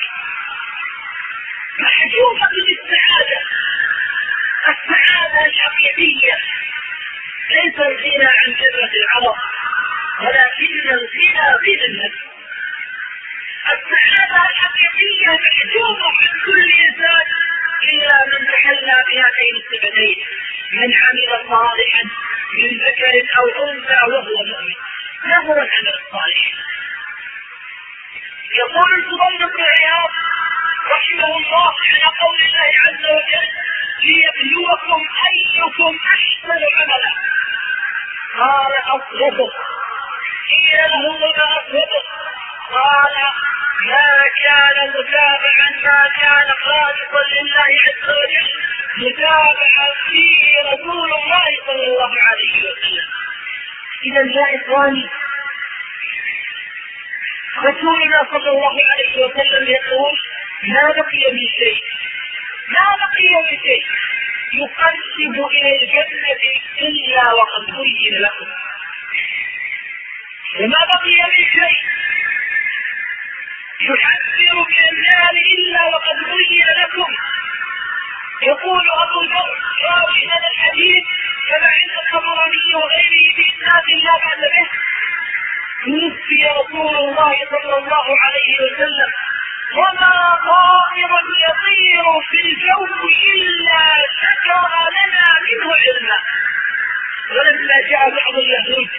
Speaker 1: محجوبة بالسعادة، السعادة الحقيقية ليس الغنى عن كثرة العرب ولكن الغنى غنى النفس. السعادة الحقيقية محجوبة عن كل إنسان إلا من تحلى بهاتين الصفتين: من عمل صالحا من ذكر أو أنثى وهو مؤمن. ما هو العمل الصالح؟ يقول الفضيل بن عياض رحمه الله على قول الله عز وجل: ليبلوكم أيكم أحسن عملا. قال: أصوبه. قيل له: وما أصوبه؟ قال: ما كان متابعا، ما كان خالصا لله عز وجل، متابعا في رسول الله صلى الله عليه وسلم. إذا يا إخواني، رسولنا صلى الله عليه وسلم يقول: ما بقي من شيء يقرب إلى الجنة إلا وقد بين لكم، وما بقي من شيء يحذر من النار إلا وقد بين لكم. يقول أبو ذر راوي هذا الحديث كما عند الطبراني وغيره بإسناد لا بأس به: توفي رسول الله صلى الله عليه وسلم وما طائر يطير في الجو إلا ذكر لنا منه علما. ولما جاء بعض اليهود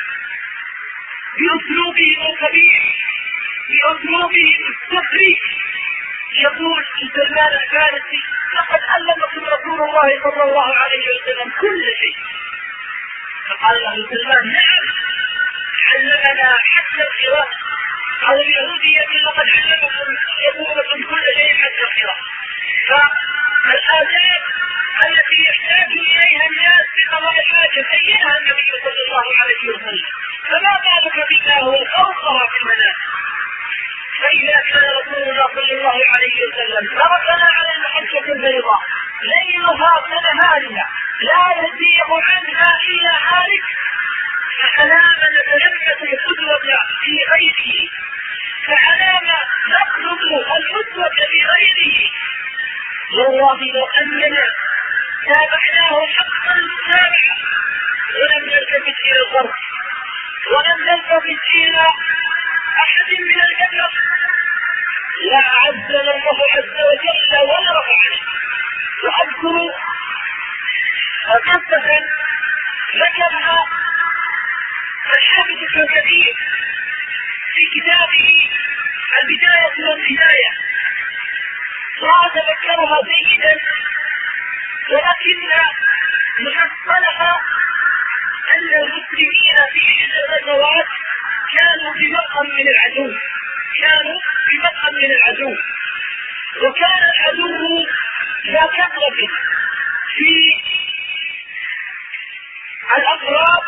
Speaker 1: بأسلوبهم القبيح، بأسلوبهم السخري، يقول سلمان الفارسي: لقد علمكم رسول الله صلى الله عليه وسلم كل شيء. فقال له سلمان: نعم، علمنا حتى القراءة. قال اليهودي: لقد علمكم يقولكم كل شيء حتى القراءة. فالآداب التي يحتاج إليها الناس بقضاء الحاجة بينها النبي صلى الله عليه وسلم، فما بالك بما هو فوقها في المنام. فإذا كان رسول الله صلى الله عليه وسلم تركنا على المحجة البيضاء ليلها كنهارها لا يزيغ عنها إلا هالك، فعلام نتلمس القدوة في غيره، فعلام نطلب القدوة في غيره. والله لو أننا تابعناه حق المتابعة ولم نلتفت إلى الغرب ولم نلتفت إلى أحد من البشر لأعزنا الله عز وجل ونرفعنا. وأذكر قصة ذكرها الحافظ ابن كثير في كتابه البداية والنهاية، وأتذكرها جيدا، ولكن محصلها أن المسلمين في إحدى الغزوات كانوا في مقام من العدو، وكان العدو لا كثرة في الأفراد.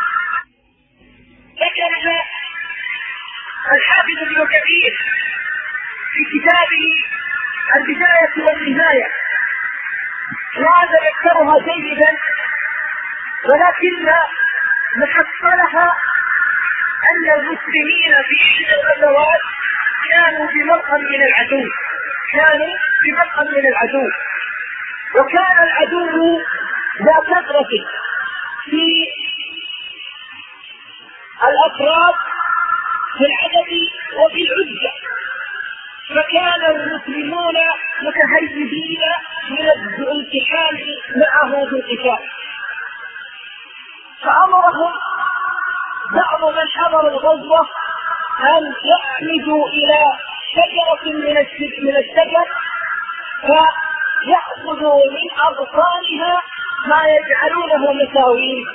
Speaker 1: ذكرها الحافظ ابن كثير في كتابه البداية والنهاية، وأتذكرها جيدا، ولكن محصلها أن المسلمين في إحدى الغزوات كانوا بمرقم من العدو، وكان العدو لا كثرة في الأفراد في العدد وفي العدة، فكان المسلمون متهيبين من الالتحام معه في القتال. فأمرهم بعض من حضر الغزوة أن يحمدوا إلى شجرة من الشجر فيأخذوا من أغصانها ما يجعلونه مساوين.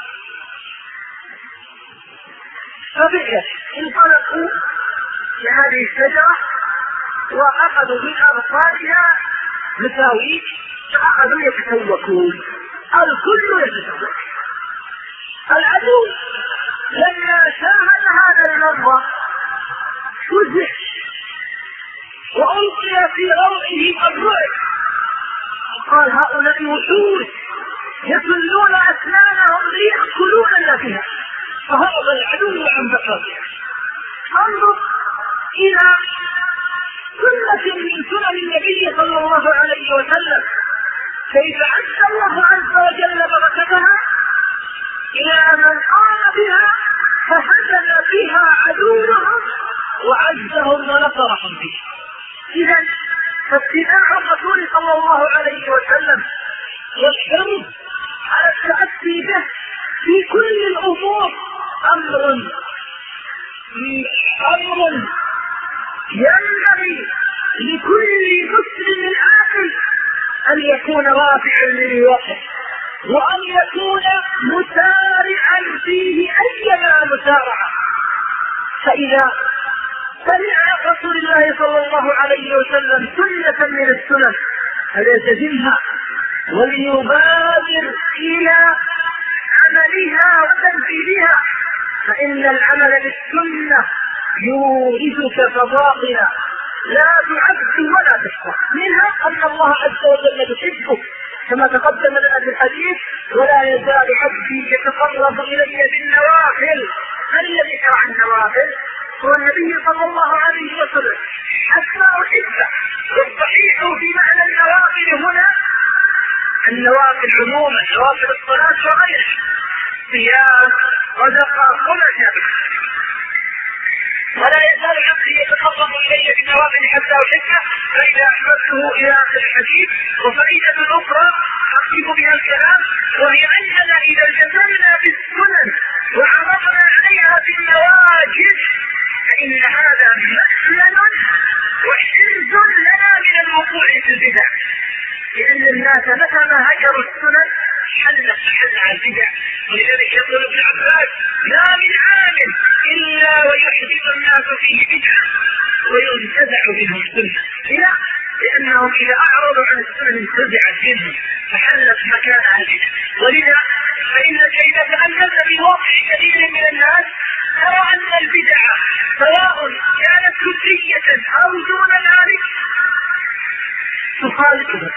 Speaker 1: فبعد انطلقوا لهذه الشجرة وأخذوا من أغصانها مساوين فأخذوا يتسوقون، الكل يتسوق. العدو لما شاهد هذا المنظر فزع وألقي في روعه الرعب، قال هؤلاء وحوش يسلون أسنانهم ليأكلون النافذة، فهرب العدو عن بقرته. انظر إلى سنة من سنن النبي صلى الله عليه وسلم كيف عز الله عز وجل بركتها إلى من قام بها فهزم بها عدوهم وعزهم ونصرهم به. إذا فاتباع الرسول صلى الله عليه وسلم والحرص على التأسي به في كل الأمور أمر ينبغي لكل مسلم عاقل أن يكون رافعا للوقت وأن يكون مسارعا فيه أيما مسارعة. فإذا سمع رسول الله صلى الله عليه وسلم سنة من السنن فليلتزمها وليبادر إلى عملها وتنفيذها، فإن العمل بالسنة يورثك فضائل لا تعد ولا تحصى. منها أن الله عز وجل يحبك كما تقدم لنا في الحديث ولا يزال عبدي يتقرب إلي بالنوافل. من الذي شرع النوافل؟ هو النبي صلى الله عليه وسلم حتى أحبه. والصحيح في معنى النوافل هنا النوافل عموما، نوافل الصلاة وغيرها، صيام، صدقة، وما شابه. ولا يزال عبدي يتقرب إلي بالنوافل حتى أحبه فإذا أحببته إلى آخر الحديث. وفائدة أخرى أختم بها الكلام وهي أننا إذا التزمنا بالسنن وعرفنا عليها بالنواجذ فإن هذا مأمن وحرز لنا من الوقوع في البدع، لأن الناس متى ما هجروا السنن حلت محل البدع. ولذلك يقول ابن عباس ما من عام إلا ويحدث الناس فيه بدعة وينتزع منهم سنة. لأنهم إذا أعرضوا عن السنن انتزعت منهم فحلت مكانها البدع. ولذا فإنك إذا تأملت بوضع كثير من الناس ترى أن البدع سواء كانت كفرية أو دون ذلك تخالفهم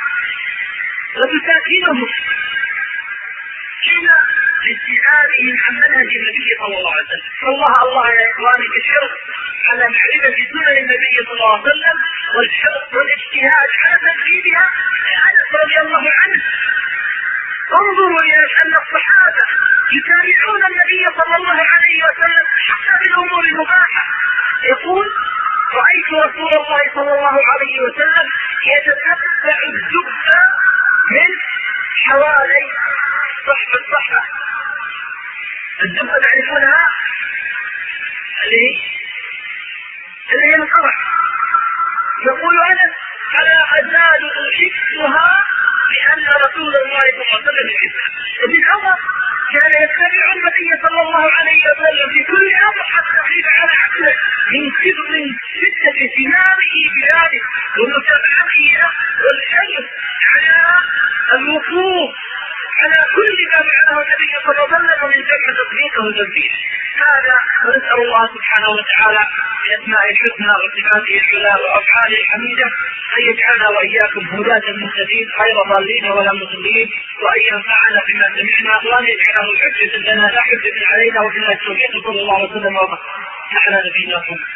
Speaker 1: وتساكنهم حين ابتعادهم عن منهج النبي صلى الله عليه وسلم. الله يا إخواني بالحرص على معرفة سنن النبي صلى الله عليه وسلم والحرص والاجتهاد على تنفيذها. أنس رضي الله عنه انظروا إلى أن الصحابة يتابعون النبي صلى الله عليه وسلم حتى بالأمور المباحة. يقول رأيت رسول الله صلى الله عليه وسلم يتتبع الجبة من حوالي الصحة. الجبة تعرفونها اللي هي القرع. يقول أنا فلا أزال أحبها لأن رسول الله صلى الله عليه وسلم يحبها. ابن عمر كان يتبع النبي صلى الله عليه وسلم في كل أمر حتى يغيب على عقله من شدة اهتمامه بذلك ومتابعته له والحرص على الوقوف على كل ما فعله النبي صلى الله عليه وسلم من جمع تطبيقه وتنفيذه. هذا ونسأل الله سبحانه وتعالى بأسمائه الحسنى وصفاته العلى وأفعاله الحميدة أن يجعلنا وإياكم هداة مهتدين غير ضالين ولا مضلين، وأن ينفعنا بما سمعنا وأن يجعله حجة لنا لا حجة علينا وبنا التوفيق صلى الله عليه وسلم وبارك على نبينا محمد.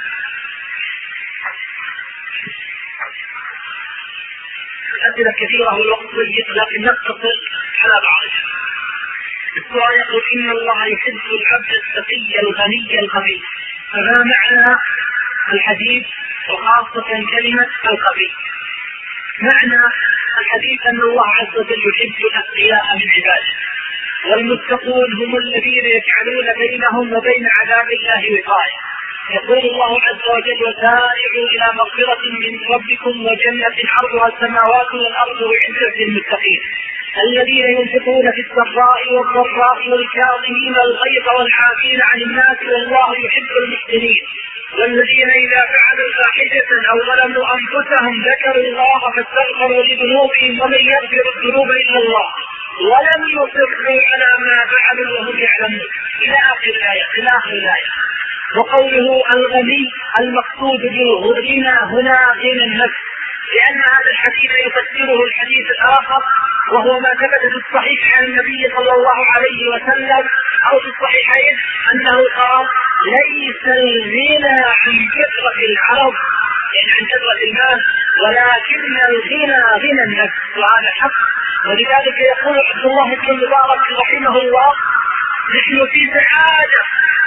Speaker 1: الأسئلة كثيرة والوقت ضيق لكن نقتصر على بعضها. السؤال يقول إن الله يحب العبد التقي الغني الخبيث، فما معنى الحديث وخاصة كلمة الخبيث؟ معنى الحديث أن الله عز وجل يحب الأتقياء من عباده، والمتقون هم الذين يجعلون بينهم وبين عذاب الله وقاية. يقول الله عز وجل: وسارعوا إلى مغفرة من ربكم وجنة عرضها السماوات والأرض أعدت للمتقين الذين ينفقون في السراء والضراء والكاظمين الغيظ والعافين عن الناس والله يحب المحسنين والذين إذا فعلوا فاحشة أو ظلموا أنفسهم ذكروا الله فاستغفروا لذنوبهم ومن يغفر الذنوب إلا الله ولم يصروا على ما فعلوا وهم يعلمون إلى آخر الآية. وقوله الغني المقصود بالغنى هنا غنى النفس، لأن هذا الحديث يفسره الحديث الآخر وهو ما ثبت في الصحيح عن النبي صلى الله عليه وسلم أو في الصحيحين أنه قال: ليس الغنى عن كثرة العرض يعني عن كثرة المال ولكن الغنى غنى النفس، وهذا حق. ولذلك يقول عبد الله بن المبارك رحمه الله: نحن في سعادة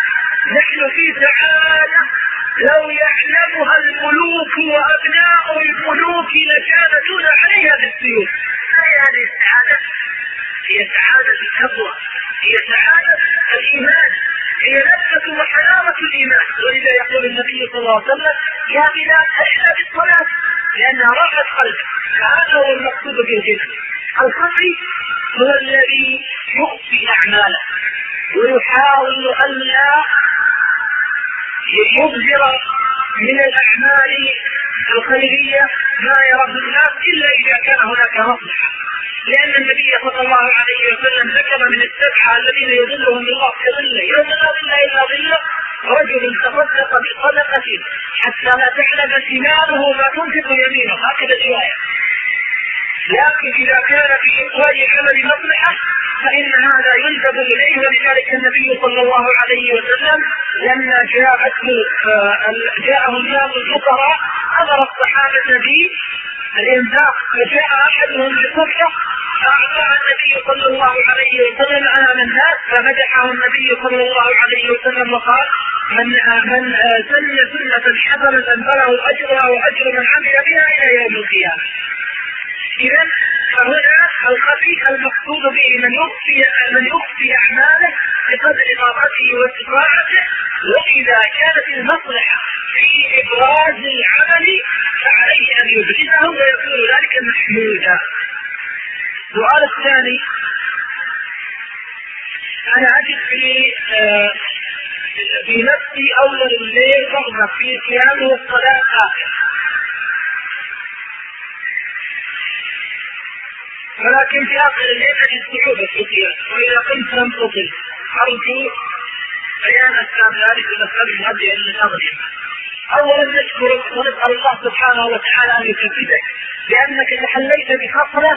Speaker 1: لو يعلمها الملوك وأبناء الملوك لجالدون عليها بالسيوف. هذه السعادة هي سعادة التقوى، هي سعادة الإيمان، هي لذة وحلاوة الإيمان. ولذا يقول النبي صلى الله عليه وسلم: يا بلال أحلى بالصلاة لأنها راحت قلبك. فهذا هو المقصود بالغنى. الخفي هو الذي يخفي أعماله ويحاول أن لا يظهر من الأعمال الخيرية ما يراه الناس إلا إذا كان هناك مصلحة، لأن النبي صلى الله عليه وسلم ذكر من السبعة الذين يظلهم الله في ظله يوم لا ظل إلا ظله: رجل تصدق بصدقة حتى لا تعلم شماله ما تنفق يمينه، هكذا الرواية. لكن إذا كان في إخراج عمل مصلحة فإن هذا ينسب إليه. ولذلك النبي صلى الله عليه وسلم لما جاءه الناس الفقراء أمر الصحابة بالإنفاق، فجاء أحدهم بصدقة فأعطاها النبي صلى الله عليه وسلم أمام الناس فمدحه النبي صلى الله عليه وسلم وقال: من سن سنة حسنة فله أجرها وأجر من عمل بها إلى يوم القيامة. إذن فهنا الخفي المقصود به من يخفي أعماله بقدر طاقته واستطاعته، وإذا كانت المصلحة في إبراز العمل فعليه أن يبرزه ويكون ذلك محمودا. السؤال الثاني: أنا أجد في نفسي أول الليل رغبة في قيام والصلاة آخر، ولكن في آخر الليل أجد صعوبة في القيام وإذا قمت لم أطل. أرجو بيان أسباب ذلك والأسباب المؤدية إلى الأغنية. أولا نشكرك ونسأل الله سبحانه وتعالى أن يكفيك لأنك تحليت بخصلة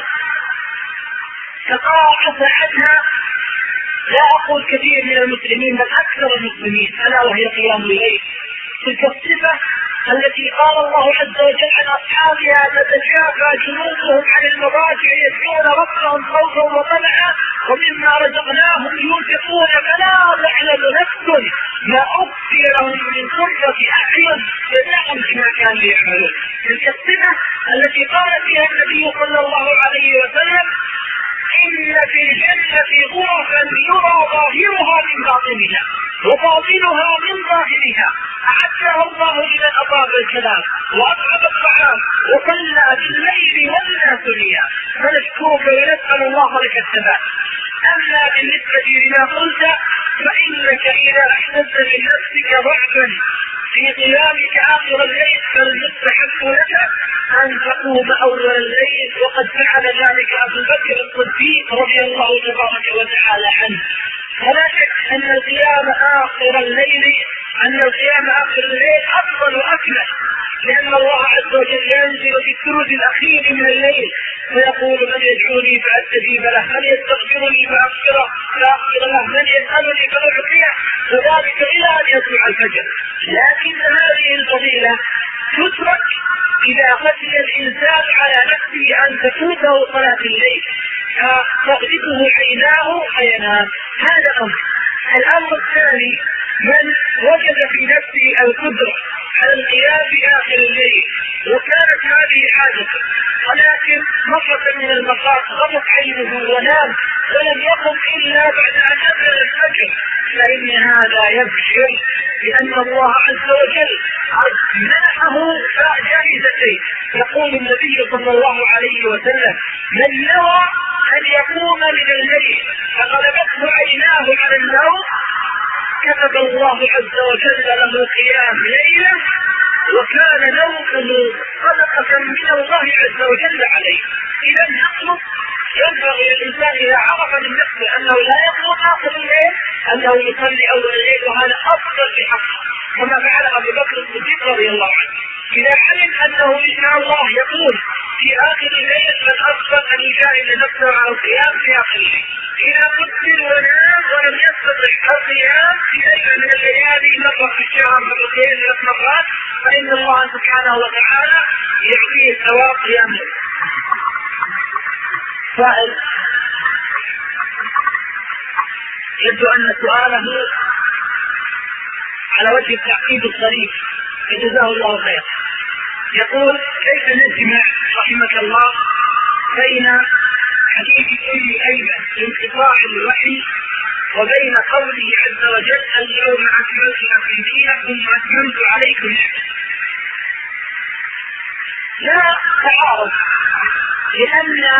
Speaker 1: تقاعس عنها لا أقول كثير من المسلمين بل أكثر المسلمين، ألا وهي قيام الليل. تلك الصفة التي قال الله عز وجل عن أصحابها: تتجافى جنوبهم عن المضاجع يدعون ربهم خوفا وطمعا ومما رزقناهم ينفقون فلا تعلم نفس ما أخفي لهم من قرة أعين جزاء بما كانوا يعملون. تلك الصفة التي قال فيها النبي صلى الله عليه وسلم: إن في الجنة غرفا يرى ظاهرها من باطنها وباطنها من ظاهرها أعدها الله لمن أطاب الكلام وأطعم الطعام وصلى بالليل والناس نيام. فنشكرك ونسأل الله لك الثبات. أما بالنسبة لما قلت فإنك إذا أحدثت من نفسك ضعفا في قيامك آخر الليل فالمستحق لك أن تقوم أول الليل، وقد فعل ذلك أبو بكر الصديق رضي الله تبارك وتعالى عنه. فلا شك أن القيام آخر الليل أفضل وأكمل، لأن الله عز وجل ينزل في الثلث الأخير من الليل فيقول: من يدعوني فأستجيب له، من يستغفرني فأغفر له، من يسألني فأعطيه، وذلك إلى أن يطلع الفجر. لكن هذه الفضيلة تترك إذا خشي الإنسان على نفسه أن تفوته صلاة الليل فتغلبه عيناه فينام. هذا الأمر الثاني: من وجد في نفسه القدرة على القيام في آخر الليل وكانت هذه عادته ولا مرة من المرات غمت عينه ونام ولم يقم إلا بعد أن أذن الفجر، فإن هذا يبشر بأن الله عز وجل منحه جائزتين. يقول النبي صلى الله عليه وسلم: من نوى أن يقوم من الليل فغلبته عيناه على النوم كتب الله عز وجل له قيام ليلة وكان نومه صدقة من الله عز وجل عليه. إذا نطلب ينبغي للإنسان إذا عرف من نفسه أنه لا يقوم آخر الليل أنه يصلي أول الليل، وهذا أفضل في حقه كما فعل أبو بكر الصديق رضي الله عنه. إذا علم أنه إن شاء الله يقول في آخر الليل فالأفضل أن يجاهد نفسه على القيام في آخر الليل. إذا قدر ونام ولم يستطع القيام في ليلة من الليالي مرة في الشهر مرتين 3 مرات فإن الله سبحانه وتعالى يعطيه ثواب قيام الليل. سائل يبدو أن سؤاله على وجه التعقيد الصريح فجزاه الله خير. يقول: كيف نجمع رحمك الله بين حديث أم أيمن لانقطاع الوحي وبين قوله عز وجل: اليوم أكملت لكم دينكم وأتممت عليكم نعمتي؟ لا تعارض، لأن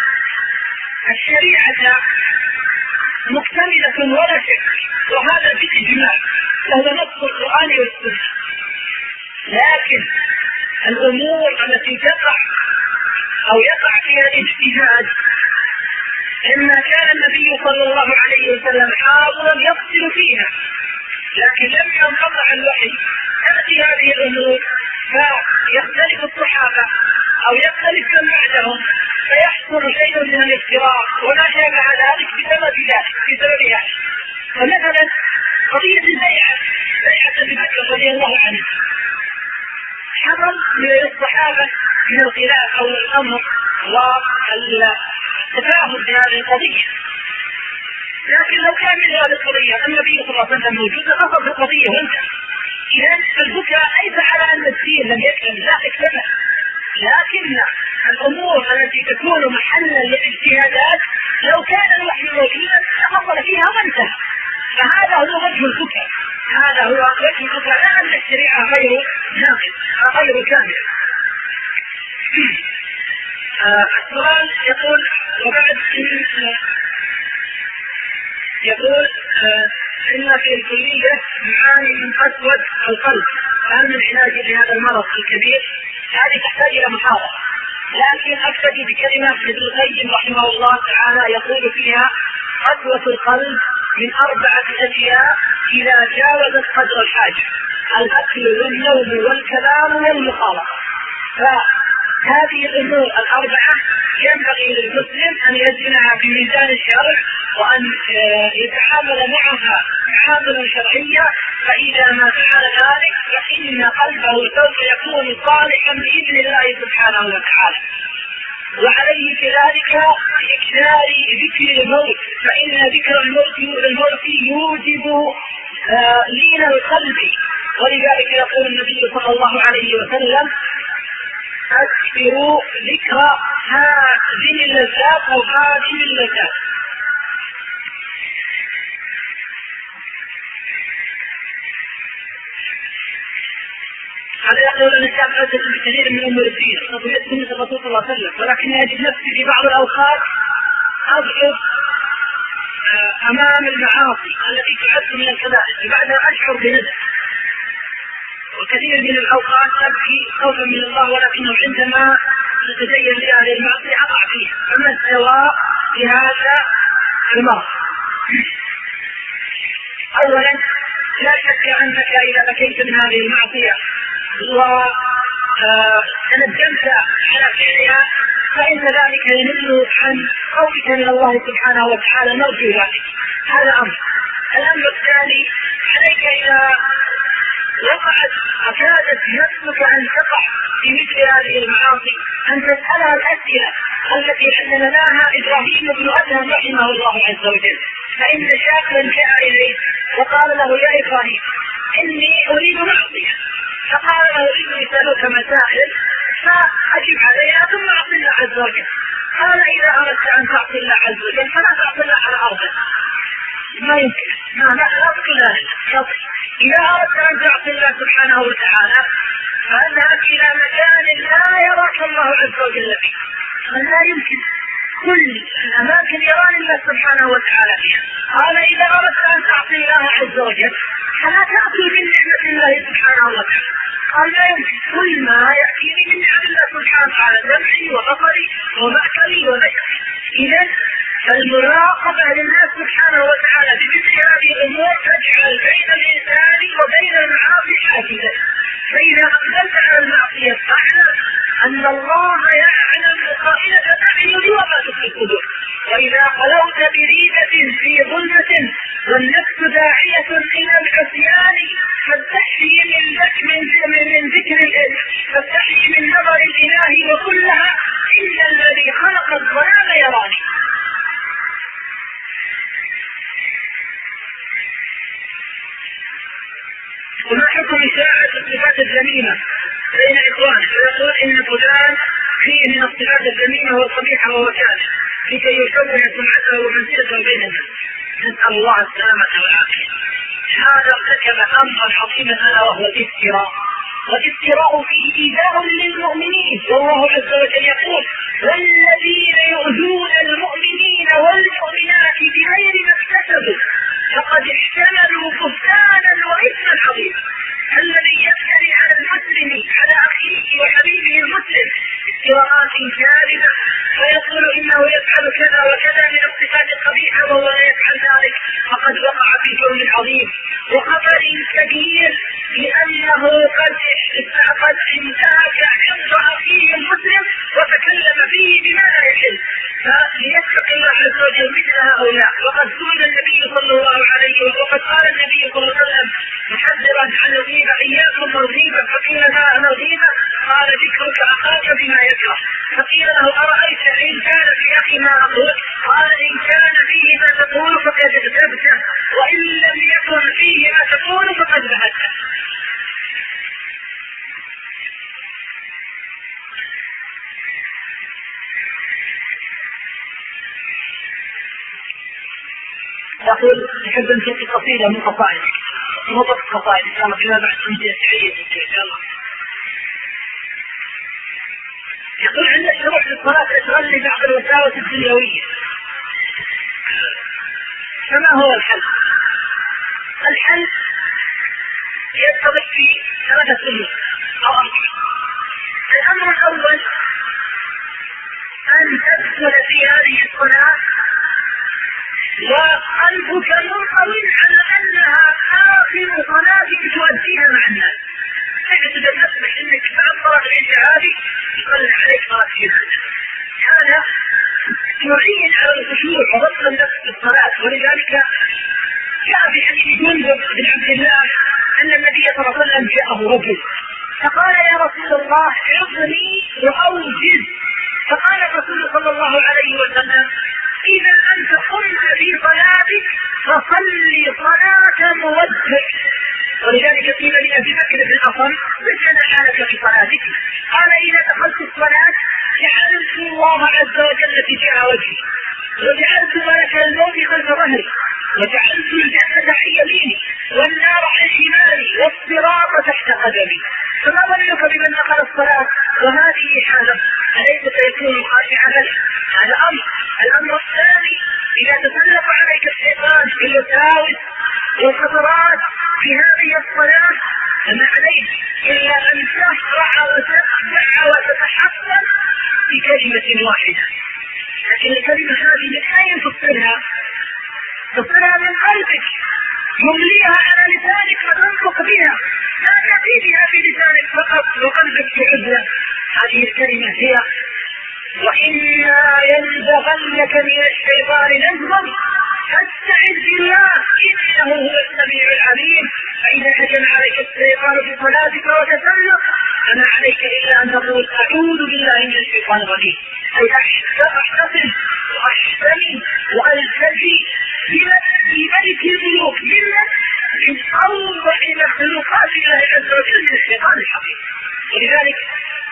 Speaker 1: الشريعة مكتملة ولا شك، وهذا بالإجماع وهو نص القرآن والسنة. لكن الأمور التي تقع أو يقع فيها الاجتهاد إما كان النبي صلى الله عليه وسلم حاضرا يفصل فيها لكن لم ينقطع الوحي، تأتي هذه الأمور فيختلف الصحابة أو يختلف من بعدهم فيحصل شيء من الافتراق وما شابه ذلك بسببها. فمثلا قضية البيعة أبي بكر رضي الله عنه حصل للصحابة من الخلاف أو الأمر والتفاهم في هذه القضية، لكن لو كان من هذه القضية النبي صلى الله عليه وسلم موجود لفصل في القضية وانتهى. إذا البكاء ليس على أن الدين لم يكمل، لا اكتمل، لكن الأمور التي تكون محلا للاجتهادات لو كان الوحي موجودا لفصل فيها وانتهى. فهذا هو وجه البكاء، هذا هو وجه البكاء، لا أن الشريعة غير ناقص غير كامل. السؤال يقول: وبعد يقول إن في الكلية معاني من قسوة القلب، فهل من علاج لهذا المرض الكبير؟ هذه تحتاج إلى محاضرة، لكن أكتفي بكلمة ابن القيم رحمه الله تعالى يقول فيها: قسوة القلب من 4 أشياء إذا جاوزت قدر الحاجة: الأكل والنوم والكلام والمخالطة. فهذه الأمور 4 ينبغي للمسلم أن يجعلها في ميزان الشرع وأن يتعامل معها معاملة شرعية، فإذا ما فعل ذلك فإن قلبه سوف يكون صالحا بإذن الله سبحانه وتعالى. وعليه كذلك بإكثار ذكر الموت، فإن ذكر الموت يوجب لين القلب، ولذلك يقول النبي صلى الله عليه وسلم: أكثروا ذكر هذه اللذات أو هذه اللذات. هذا يقول أن الشاب أسد بكثير من أمور الدين قضية سنة الرسول صلى الله عليه وسلم، ولكن يجد نفسي في بعض الأوقات أضعف أمام المعاصي التي تعد من الكبائر، بعدها أشعر بندم، وكثير من الأوقات أبكي خوفا من الله، ولكنه عندما تتزين لي هذه المعصية أقع فيها. فما السواء في هذا المرض؟ أولا لا شك أنك إذا بكيت من هذه المعصية وتندمت على فعلها فإن ذلك ينل عن خوفك من الله سبحانه وتعالى، نرجو ذلك. هذا أمر. الأمر الثاني: عليك إذا وقعت أكادت نفسك أن تقع في مثل هذه المعاصي أن تسألها الأسئلة التي علمناها إبراهيم بن أدهم رحمه الله عز وجل. فإن شابا جاء إليه وقال له: يا إبراهيم إني أريد معصية. فقال له: إني أسألك مسائل فأجب عليها ثم أعطي الله عز وجل. قال إذا أردت أن تعطي الله عز وجل فلا تعطي الله على أرضه، ما يمكن، لا تقل إذا أردت أن تعطي الله سبحانه وتعالى فاذهب إلى مكان لا يراك الله عز وجل فيه، لا يمكن كل الأماكن يراني الله سبحانه وتعالى فيها. قال إذا أردت أن تعطي الله عز وجل فلا تأتي من نعمة الله سبحانه وتعالى، قال لا يمكن كل ما يأتيني من نعم الله سبحانه وتعالى سمعي وبصري ومأكلي ونشري. إذا فالمراقبة لله سبحانه وتعالى بمثل هذه الأمور تجعل بين الإنسان وبين المعاصي حاجزا، فإذا أقبلت على المعصية فاعلم أن الله يعلم خائنة الأعين وما تخفي الصدور، وإذا خلوت بريدة في ظلمة والنفس داعية إلى العصيان فاستحي من ذكر فاستحي من نظر الإله وكلها إن الذي خلق الظلام يراني. وما حكم إشاعة الصفات الذميمة بين إخوانه ويقول إن فلان فيه من الصفات الذميمة والقبيحة وهو كاذب لكي يشوه سمعته ومنزلته بين الناس؟ نسأل الله السلامة والعافية. هذا ارتكب أمرا عظيما وهو الافتراء، والافتراء فيه إيذاء للمؤمنين، والله عز وجل يقول والذين يؤذون المؤمنين والمؤمنات بغير ما اكتسبوا فقد احتملوا بهتانا وإثما عظيما. الذي يفتري على المسلم على أخيه وحبيبه المسلم افتراءات كاذبة فيقول إنه يفعل كذا وكذا من الصفات القبيحة وهو لا يفعل ذلك فقد وقع في جرم عظيم وخطر كبير، لأنه قد انتهك عرض أخيه المسلم وتكلم فيه بما لا يحل، فليتق الله عز وجل مثل هؤلاء. وقد سئل النبي صلى الله عليه وسلم وقد قال النبي صلى الله عليه وسلم محذرا عن الغيبة إياكم والغيبة، فقيل ما الغيبة؟ قال ذكرك أخاك بما يكره. فقيل له أرأيت إن كان في أخي ما أقول؟ قال إن كان فيه ما تقول فقد اغتبته وإن لم يكن فيه ما تقول فقد بهته. يقول يحب أن تأتي قصيدة من قصائدك، مطلق قصائد إن شاء الله فيما بعد أنت تعيد إن شاء الله. يقول عند الشروع للصلاة أشغل بعض الوساوس الدنيوية، فما هو الحل؟ الحل يتضح في 3 أمور أو 4. الأمر الأول أن تدخل في هذه الصلاة وقلبك منطوي على أنها آخر صلاة تؤديها مع الناس، تجد تسمح أنك بعد صلاة العشاء هذه يصلي عليك صلاة. هذا يعين على الخشوع وضبط النفس في الصلاة. ولذلك جاء في حديث جندب بن عبد الله أن النبي صلى الله عليه وسلم جاءه رجل فقال يا رسول الله عظني وأوجز، فقال الرسول صلى الله عليه وسلم إذا أنت قمت في صلاتك فصلي صلاة موجه. ولذلك قيل لأبي بكر بن الأصم بجنا حالك في صلاتك، قال إذا دخلت الصلاة جعلت الله عز وجل تجاه وجهي وجعلت ملك الموت خلف ظهري وجعلت الجنة عن يميني والنار عن شمالي والصراط تحت قدمي، فما ظنك بمن دخل الصلاة وهذه حالة أليس سيكون خاشعا له؟ هذا أمر. الأمر الثاني إذا تسلط عليك الشيطان بالوساوس والخطرات في هذه الصلاة فما عليك إلا أن تشرع وتخدع وتتحصن بكلمة واحدة، لكن الكلمة هذه من أين تصلها؟ تصلها من قلبك، يمليها على لسانك فتنطق بها، لا تأتي بها في لسانك فقط وقلبك تعزها. هذه الكلمة هي وإنا ينزغنك من الشيطان نزغ فاستعذ بالله إنه هو السميع العليم. فإذا هجم عليك الشيطان في صلاتك وتسلق فما عليك إلا أن تقول أعوذ بالله من الشيطان الرجيم، أي أحتفظ وأحتمي وألتجي بملك الملوك من أوضح مخلوقات الله عز وجل من الشيطان الحقيقي. ولذلك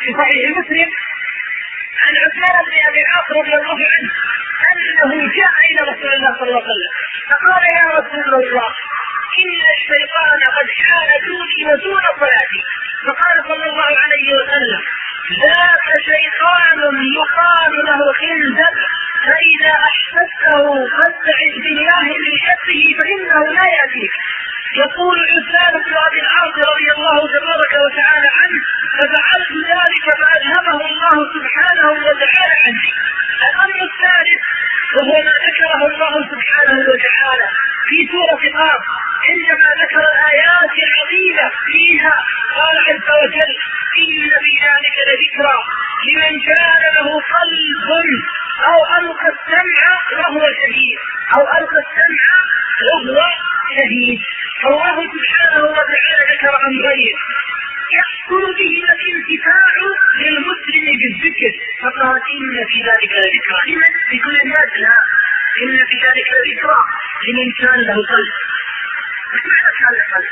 Speaker 1: في صحيح مسلم عن عثمان بن ابي العاص رضي الله عنه انه جاء الى رسول الله صلى الله عليه وسلم فقال يا رسول الله ان الشيطان قد حال دوني ودون صلاتي. فقال صلى الله عليه وسلم ذاك شيطان يقال له خنزب فاذا احسسته فاستعذ بالله من شره فانه لا ياتيك. يقول عثمان بن ابي العاص رضي الله تبارك وتعالى عنه ففعلت ذلك فالهمه الله سبحانه وتعالى عني. الامر الثالث وهو ما ذكره الله سبحانه وتعالى في سورة قاف عندما ذكر الآيات العظيمة فيها قال عز وجل إن في ذلك لذكرى لمن كان له قلب أو ألقى السمع وهو شهيد فالله سبحانه وتعالى ذكر أمرين يحصل بهما الانتفاع للمسلم بالذكر فقال إن في ذلك لذكرى لمن لكل الناس لا إن في ذلك لذكرى لمن كان له قلب. ماذا كان له قلب؟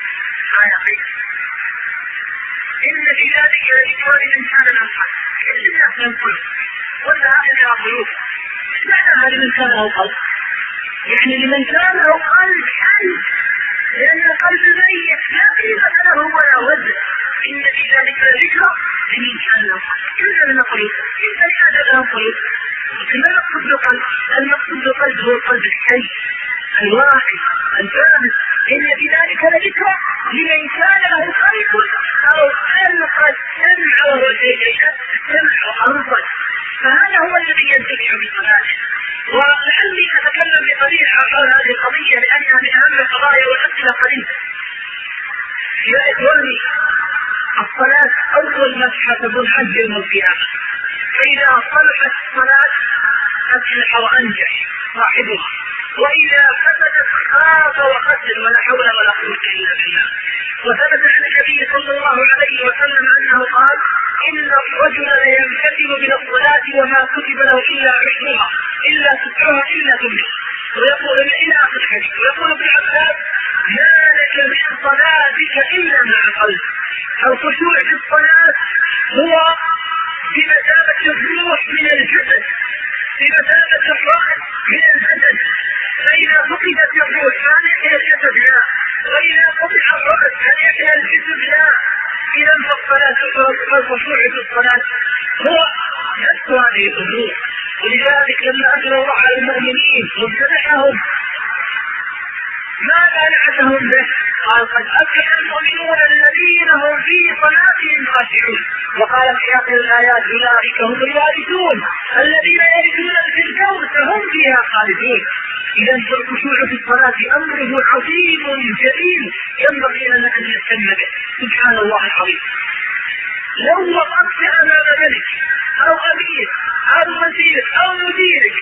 Speaker 1: إن في ذلك لذكرى لمن كان له قلب. كل الناس لهم قلب ولا هذه قلوب. ماذا لمن كان له قلب؟ يعني لمن كان له قلب حي لأن القلب ميت لا قيمة له ولا وزن. إن في ذلك لذكرى لمن كان له قلب. كلنا لنا قلوب إن هذا له قلوب لكن ما نقصد بقلب. المقصود بقلب هو القلب الحي الواعي الجامد. إن في ذلك لذكرى لمن كان له قلب أو ألقى السمع وهو شهيد. السمع وألقى فهذا هو الذي ينتفع بصلاته. ولعلي أتكلم بقليل عن هذه القضية لأنها من أهم القضايا والأسئلة قليلا. يا إخواني الصلاة أول ما تحسب الحج يوم القيامة فإذا صلحت الصلاة أفلح وأنجح صاحبها وإذا فسدت خاف وخسر ولا حول ولا قوة إلا بالله. وثبت عن النبي صلى الله عليه وسلم أنه قال إن الرجل لينفتن من الصلاة وما كتب له إلا عشرها إلا سترها إلا ثمنها. ويقول إلى آخر الحديث. ويقول ابن عباس ما لك من صلاتك إلا مع قلب. الخشوع في الصلاة هو بمثابة الروح من الجسد بمثابة الرأس من البدن. فإذا فقدت الروح هل يحيا الجسد؟ لا. وإذا قطع الرأس هل يحيا الجسد؟ لا. إذا فالخشوع في الصلاة هو نفس هذه الروح. ولذلك لما أثنى الله على المؤمنين وامتدحهم ماذا نعتهم به؟ قال قد أفلح المؤمنون الذين هم في صلاتهم خاشعون. وقال في آخر الآيات أولئك هم الوارثون الذين يرثون الفردوس هم فيها خالدون. إذا فالخشوع في الصلاة أمره عظيم جليل ينبغي لنا أن نهتم به. سبحان الله العظيم. لو وقفت أمام ملك أو أمير أو وزير أو مديرك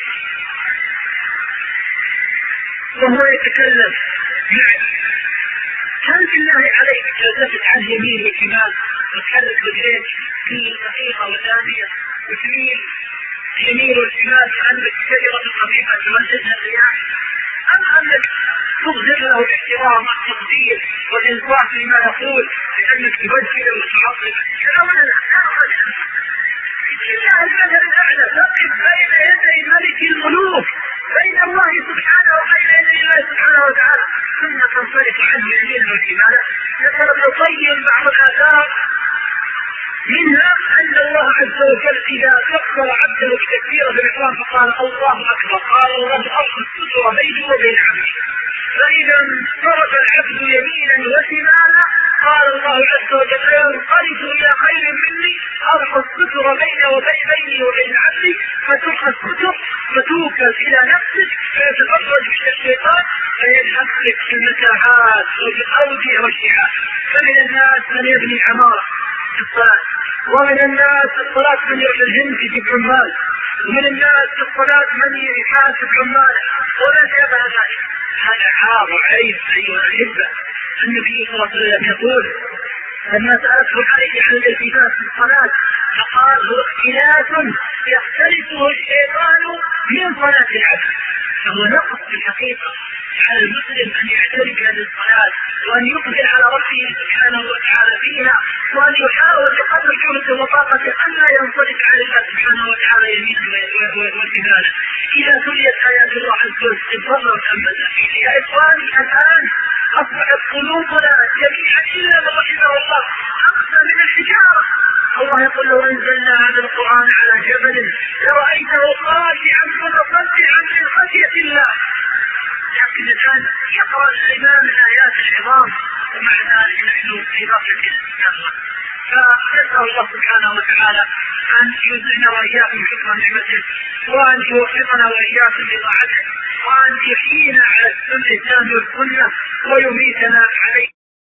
Speaker 1: وهو يتكلم معك هل بالله عليك تلتفت عن يمين وشمال وتحرك رجليك كل دقيقة وثانية وتميل يمين وشمال كأنك شجرة خفيفة تمسكها الرياح أم أنك تظهر له الاحترام والتقدير والإنصاف لما يقول لأنك تبجل وتعظم كلامنا الأخر إلا المثل الأعلى تقف بين يدي ملك الملوك بين الله سبحانه وبين يدي الله سبحانه وتعالى ثم تنصرف عنه يمين وشمالا. ذكر ابن القيم بعض الآثار منها أن الله عز وجل إذا كفر عبده بتكبيره الإحرام فقال الله أكبر قال الله أرخص ستر بيني وبين عبدي. فإذا انصرف العبد يمينا وشمالا قال الله عز وجل ينقلب إلى خير مني أرخص ستر بيني وبين عبدي فتلقى الستر فتوكل إلى نفسك فيتفرج من الشيطان فينحسك في المتاعات وفي الأودية والشعاب. فمن الناس من يبني عمارة في الصلاة ومن الناس في الصلاة من يعمل هندي في عمال ومن الناس في الصلاة من يحاسب عماله ولا شابه ذلك. هذا عار وعيب أيها الأحبة. النبي صلى الله عليه وسلم يقول لما سألته عليه عن الالتفات في الصلاة فقال هو اختلاف يختلفه الشيطان من صلاة العبد. فهو نقص في الحقيقة على المسلم أن يعترف هذه الصلاة وأن يقبل على ربه سبحانه وتعالى فيها وأن يحاول بقدر جهده وطاقته يا إخواني الآن أصبحت قلوبنا جميعا إلا من رحمه الله أقسى من الحجارة. الله يقول لو أنزلنا هذا القرآن على جبل لرأيته خاشعا متصدعا من خشية الله. لكن الآن يقرأ الإمام الآيات العظام ومع ذلك نحن في غفلة الله. فنسأل الله سبحانه وتعالى أن يزلنا وإياكم شكر نعمته، وأن يوفقنا وإياكم لطاعته، وأن يحيينا على السنة والسنة ويميتنا عليه.